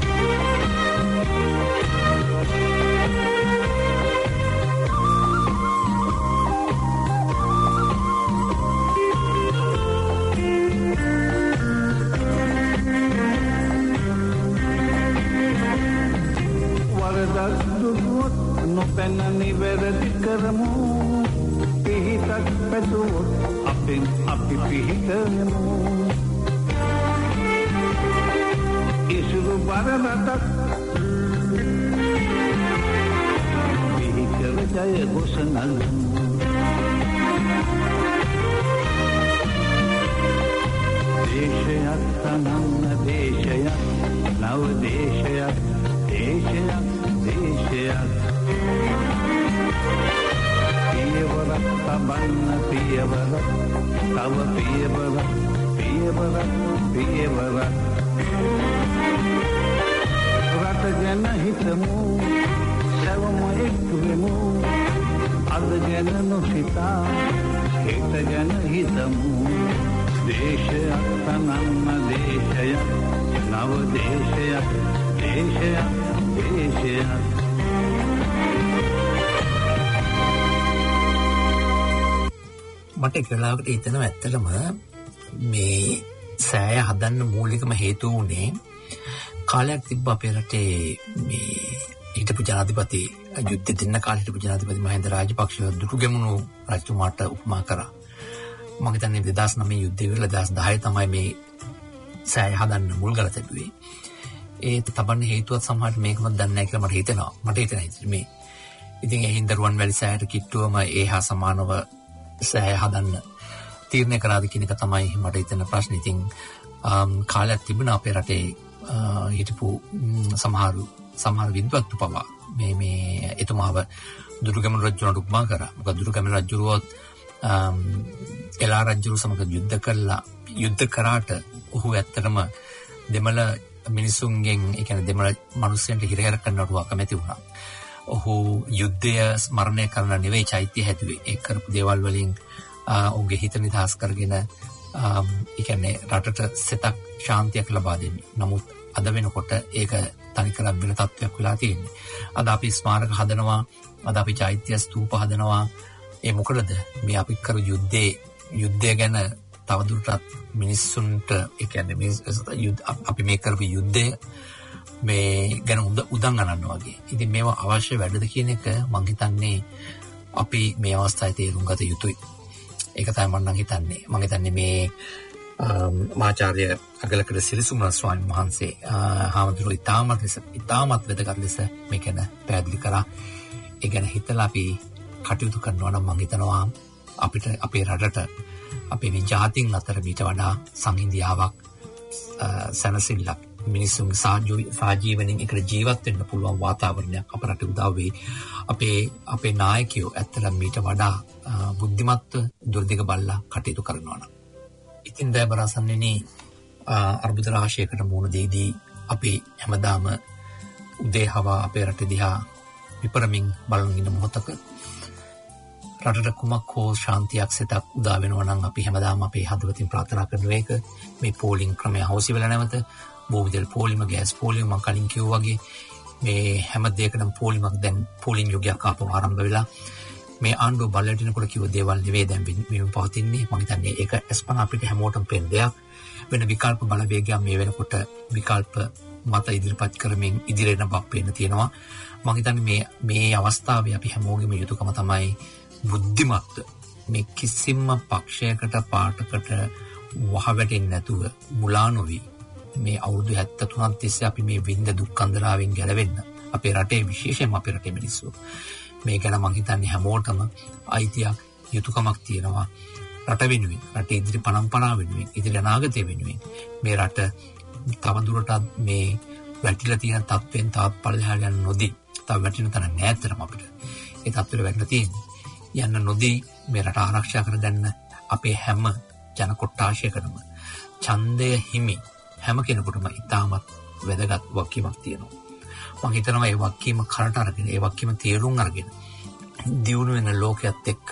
S1: වරදක් දුටුවොත් නොපැන නිවැරදි කරමු පිහිටක් පැතුවොත් අපෙන් අපි පිහිටමු ඉසුරු බරවතක් පිහිකර ජය ගොසනගමු දේශයක් තනන්න දේශයක් නව දේශයක් දේශයක් දේශයක් පියවරක් තබන්න පියවර තව පියවර පියවර පියවර රට ගැන හිතමු සවම එක්වෙමු අද ගැන නොසිතා හෙට ගැන හිතමු දේශයක් තනන්න දේශයක් නව දේශයක් දේශයක් දේශයක්
S3: මට එකලාවකට හිතෙනවා ඇත්තටම මේ සෑය හදන්න මූලිකම හේතු වුණේ කාලයක් තිබ්බ අපේ රටේ මේ හිටපු ජනාධිපති යුද්ධ දෙන්න කාලේ හිටපු ජනාධිපති මහින්ද රාජපක්ෂ දුටුගැමුණු රජතුමාට උපමා කරා. මම හිතන්නේ දෙදාස් නවය යුද්ධය වෙලා දෙදාස් දහය තමයි මේ සෑය හදන්න මුල් කරලා තිබුවේ. ඒ තබන්න හේතුවත් සමහරට මේකම දන්නේ නැහැ කියලා මට හිතෙනවා. මට හිතෙනවා මේ ඉතින් ඒ හින්දා රුවන්වැලි සෑයට කිට්ටුවම ඒ හා සමානව සෑය හදන්න තීරණය කරාද කියන එක තමයි මට හිතෙන ප්‍රශ්නේ. ඉතින් කාලයක් තිබුණා අපේ රටේ හිටපු සමහරු සමහර විද්වත්තු පවා මේ මේ එතුමාව දුටුගැමුණු රජුණට උපමා කරා. මොකද දුටුගැමුණු රජුරුවත් එලා රජුරු සමග යුද්ධ කළා. යුද්ධ කරාට ඔහු ඇත්තටම දෙමළ මිනිසුන්ගෙන් ඒ කියන්නේ දෙමළ මිනිස්සුන්ට හිරහැර කරන්නට අකමැති වුණා. ඔහු යුද්ධය ස්මරණය කරන නෙවෙයි චෛත්‍ය හැදුවේ. ඒ කරපු දේවල් වලින් ඔහුගේ හිත නිදහස් කරගෙන ඒ කියන්නේ රටට සිතක් ශාන්තියක් ලබා දෙන්නේ. නමුත් අද වෙනකොට ඒක තනිකර වෙන තත්ත්වයක් වෙලා තියෙන්නේ. අද අපි ස්මාරක හදනවා, අද අපි චෛත්‍ය ස්තූප හදනවා. ඒ මොකටද? මේ අපි කරු යුද්ධේ යුද්ධය ගැන තවදුරටත් මිනිස්සුන්ට ඒ කියන්නේ මේ අපි මේ කරපු යුද්ධය මේ ගැන උදන් අනනවා වගේ. ඉතින් මේවා අවශ්‍ය වැඩද කියන එක මම හිතන්නේ අපි මේ අවස්ථාවේ තේරුම් ගත යුතුයි. ඒක තමයි මම නම් හිතන්නේ. මම හිතන්නේ මේ මාචාර්ය අගලකඩ සිරිසුමන ස්වාමීන් වහන්සේ හාමුදුරුවෝ ඉතාමත් ලෙස ඉතාමත් වැදගත් ලෙස මේක ගැන පැහැදිලි කරා. ඒ ගැන හිතලා අපි කටයුතු කරනවා නම් මම හිතනවා අපිට අපේ රටට අපේ මේ ජාතීන් අතර මීට වඩා සංහිඳියාවක් සැනසෙල්ලක් මිනිස්සුන්ගේ සාජීවණයෙන් එකට ජීවත් වෙන්න පුළුවන් වාතාවරණයක් අපරට උදා වේ. අපේ අපේ නායකයෝ ඇත්තටම මීට වඩා බුද්ධිමත්ව දුරදිග බලලා කටයුතු කරනවා නම්. ඉතින් දයබරසන්නේනි අර්බුද රාශියකට මුහුණ දෙදී අපි හැමදාම උදේ හවා අපේ රට දිහා විපරමින් බලන ඉන්න මොහොතක රටට කුමක් හෝ ශාන්තියක් සිතක් උදා වෙනවා නම් අපි හැමදාම අපේ හදවතින් ප්‍රාර්ථනා කරන එක මේ පෝලිං ක්‍රමය හවුසි වෙලා නැවත බෝවිදල් පෝලිම ගෑස් පෝලිම මම කලින් කිව්වා වගේ මේ හැම දෙයකටම පෝලිමක් දැන් පෝලිං යුගයක් ආපහු ආරම්භ වෙලා මේ ආණ්ඩුව බලටිනකොට කිව්ව දේවල් නෙවෙයි දැන් මේ පවතින්නේ. මම හිතන්නේ ඒක අස්පන අපිට හැමෝටම පෙන් දෙයක්. වෙන විකල්ප බලවේගයක් මේ වෙනකොට විකල්ප මත ඉදිරිපත් කරමින් ඉදිරියට බක් වෙන්න තියෙනවා. මම හිතන්නේ මේ මේ අවස්ථාවේ අපි හැමෝගෙම යුතුයකම තමයි බුද්ධිමත් මේ කිසිම පක්ෂයකට පාටකට වහවැටෙන්නේ නැතුව මුලා නොවි මේ අවුරුදු හැත්තෑ තුනක් තිස්සේ අපි මේ විඳ දුක් අන්දරාවෙන් ගැලවෙන්න අපේ රටේ විශේෂයෙන්ම අපේ රටේ මිනිස්සු මේ ගැන මම හිතන්නේ හැමෝටම අයිතියක් යුතුයකමක් තියෙනවා. රට වෙනුවෙන් රටේ ඉදිරි පරම්පරාව වෙනුවෙන් ඉදිරි අනාගතය වෙනුවෙන් මේ රට තවදුරටත් මේ වැටිලා තියෙන තත්ත්වෙන් තාත් පල්ලෙහාට යන්න නොදී තව වැටෙන තැන නැතරම අපිට ඒ තත්ත්වෙට වැටලා තියෙන්නේ. යන්න නොදී මේ රට ආරක්ෂා කරගන්න අපේ හැම ජන කොට්ටාශයකටම ඡන්දය හිමි හැම කෙනෙකුටම ඉතාමත් වැදගත් වගකීමක් තියෙනවා. මම හිතනවා මේ වගකීම කරට අරගෙන ඒ වගකීම තේරුම් අරගෙන දියුණු වෙන ලෝකයක් එක්ක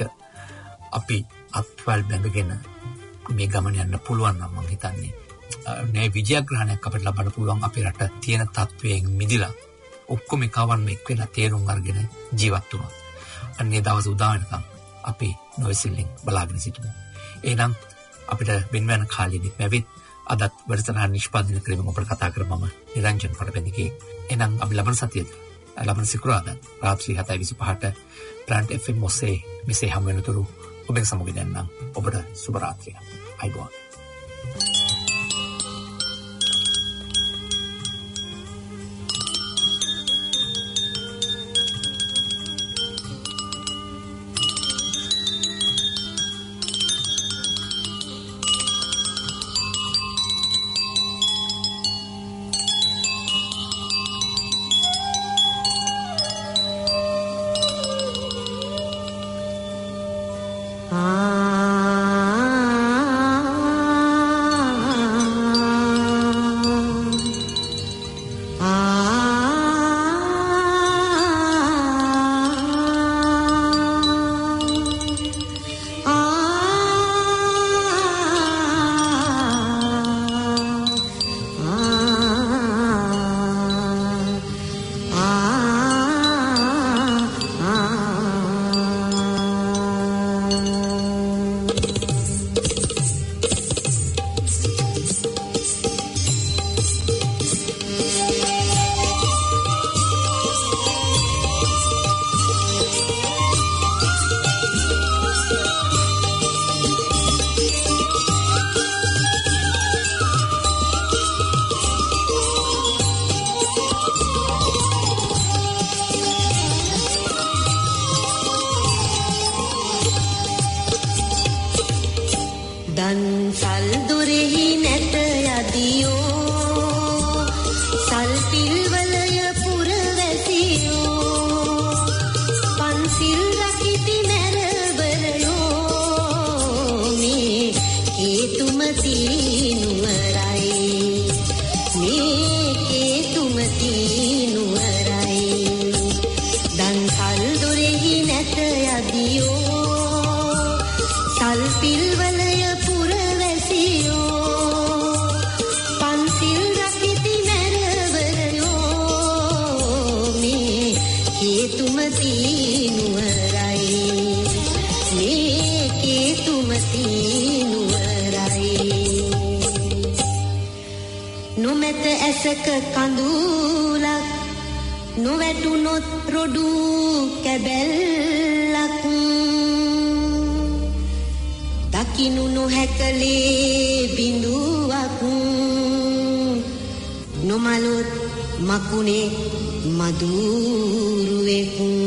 S3: අපි අත්වල් බැඳගෙන මේ ගමන යන්න පුළුවන් නම් මම හිතන්නේ මේ විජයග්‍රහණයක් අපිට ලබන්න පුළුවන් අපේ රට තියෙන තත්වයෙන් මිදිලා ඔක්කොම එකවන්න එක් වෙලා තේරුම් අරගෙන ජීවත් වුණා. අන්නේ දවස් උදා වෙනකම් අපි නොයසිල්ලෙන් බලාගෙන සිටිමු. එහෙනම් අපිට වෙන වෙන කාලෙදිත් ලැබෙත් අදත් වැඩසටහන නිෂ්පාදනය කිරීම ඔබට කතා කර මම නිරංජන් පඩපැදිගේ. එහෙනම් අපි ලබන සතියේදී ලබන සිකුරාදා රාත්‍රී හතයි විසිපහට ප්ලාන්ට් එෆ් එම් ඔස්සේ මෙසේ හමු වෙනතුරු ඔබෙන් සමග දැන්නම් ඔබට සුබ රාත්‍රියක්. අයිබෝන්.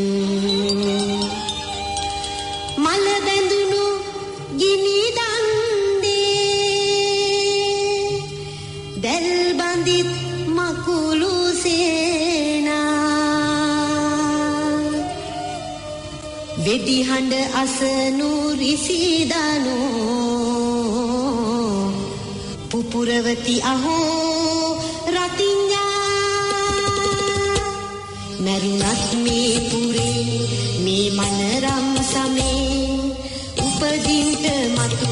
S6: මල බැඳුණු ගිනි දන් වෙඩි හඬ අසනු රිසිදනු පුපුරවති අහෝ රතිඤ්ඤා මරුණත් මේ පුරේ මේ මනරම් සමේ උපදින්ට මතු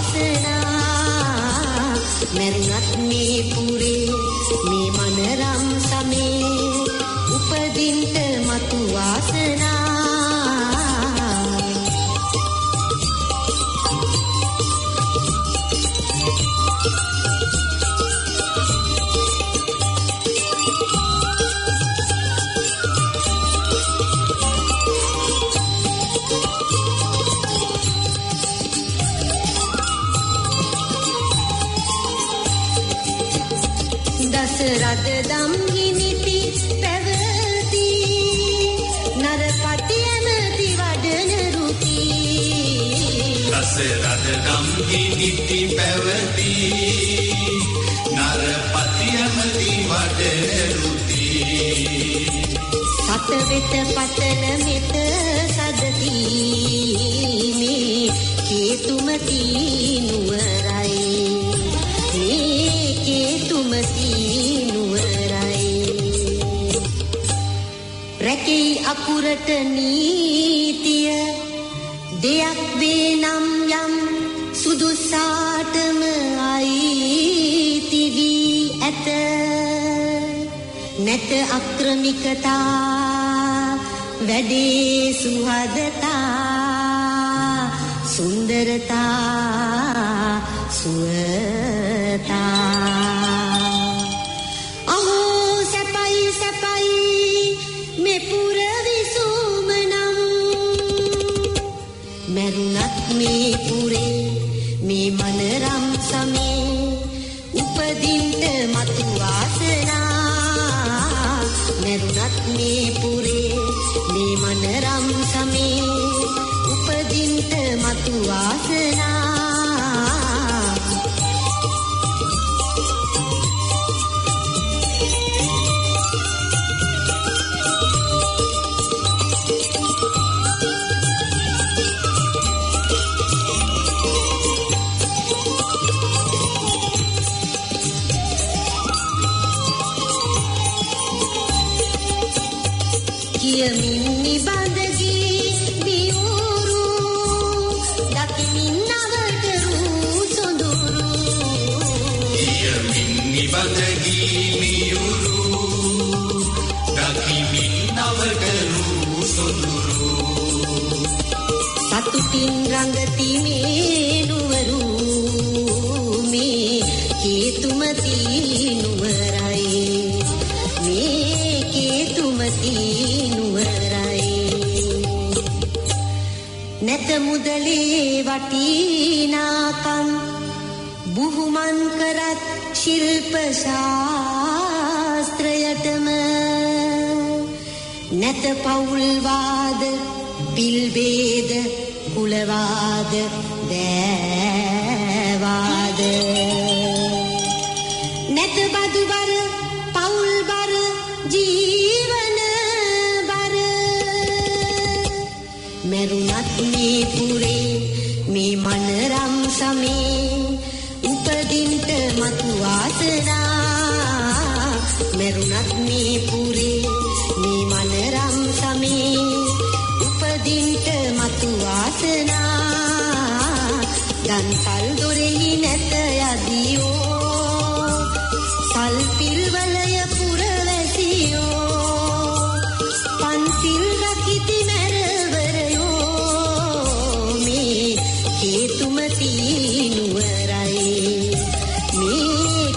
S6: වාසනා මරුණත් මේ පුරේ මේ මනරම් සමේ උපදින්ට මතු වාසනා රදදම් හිමිපි පැවති නරපති ඇමති වඩන රුති
S7: රස රදදම් හිමිපි පැවති නරපති ඇමති වඩන රුති
S6: සත වෙත පතන මෙත සදති මේ කේතුමති නුවරයි මේ කේතුමති රැකෙයි අකුරට නීතිය දෙයක් වේ නම් යම් සුදුසාටම අයිති වී ඇත නැත අක්‍රමිකතා වැඩේ සුහදතා සුන්දරතා සුවතා මේ පුරේ මේ මනරම් සමේ උපදින්ට මතු වාසනා මරුණත් මේ පුරේ මේ මනරම් සමේ උපදින්ට මතු වාසනා යමින් නිබඳගී විවුරු දකිමින් නවතරු සොඳුරු
S7: යමින් නිබඳගී විවුරු දකිමින් නවතරු සොඳුරු
S6: සතුටින් රඟති මේ නුවරු මේ කේතුමති නුවරයි මේ කේතුමති නැත මුදලේ වටිනාකම් බුහුමන් කරත් ශිල්ප ශාස්ත්‍රයටම නැත පෞල්වාද පිල්බේද කුලවාද දෑවාද නැත බදුබර පෞල්බර ජීවන බර මරුණත් මේ පුරේ මේ මනරම් සමේ උපදින්ට මතු වාසනා මරුණත් මේ පුරේ මේ මනරම් සමේ උපදින්ට මතු වාසනා දන්ත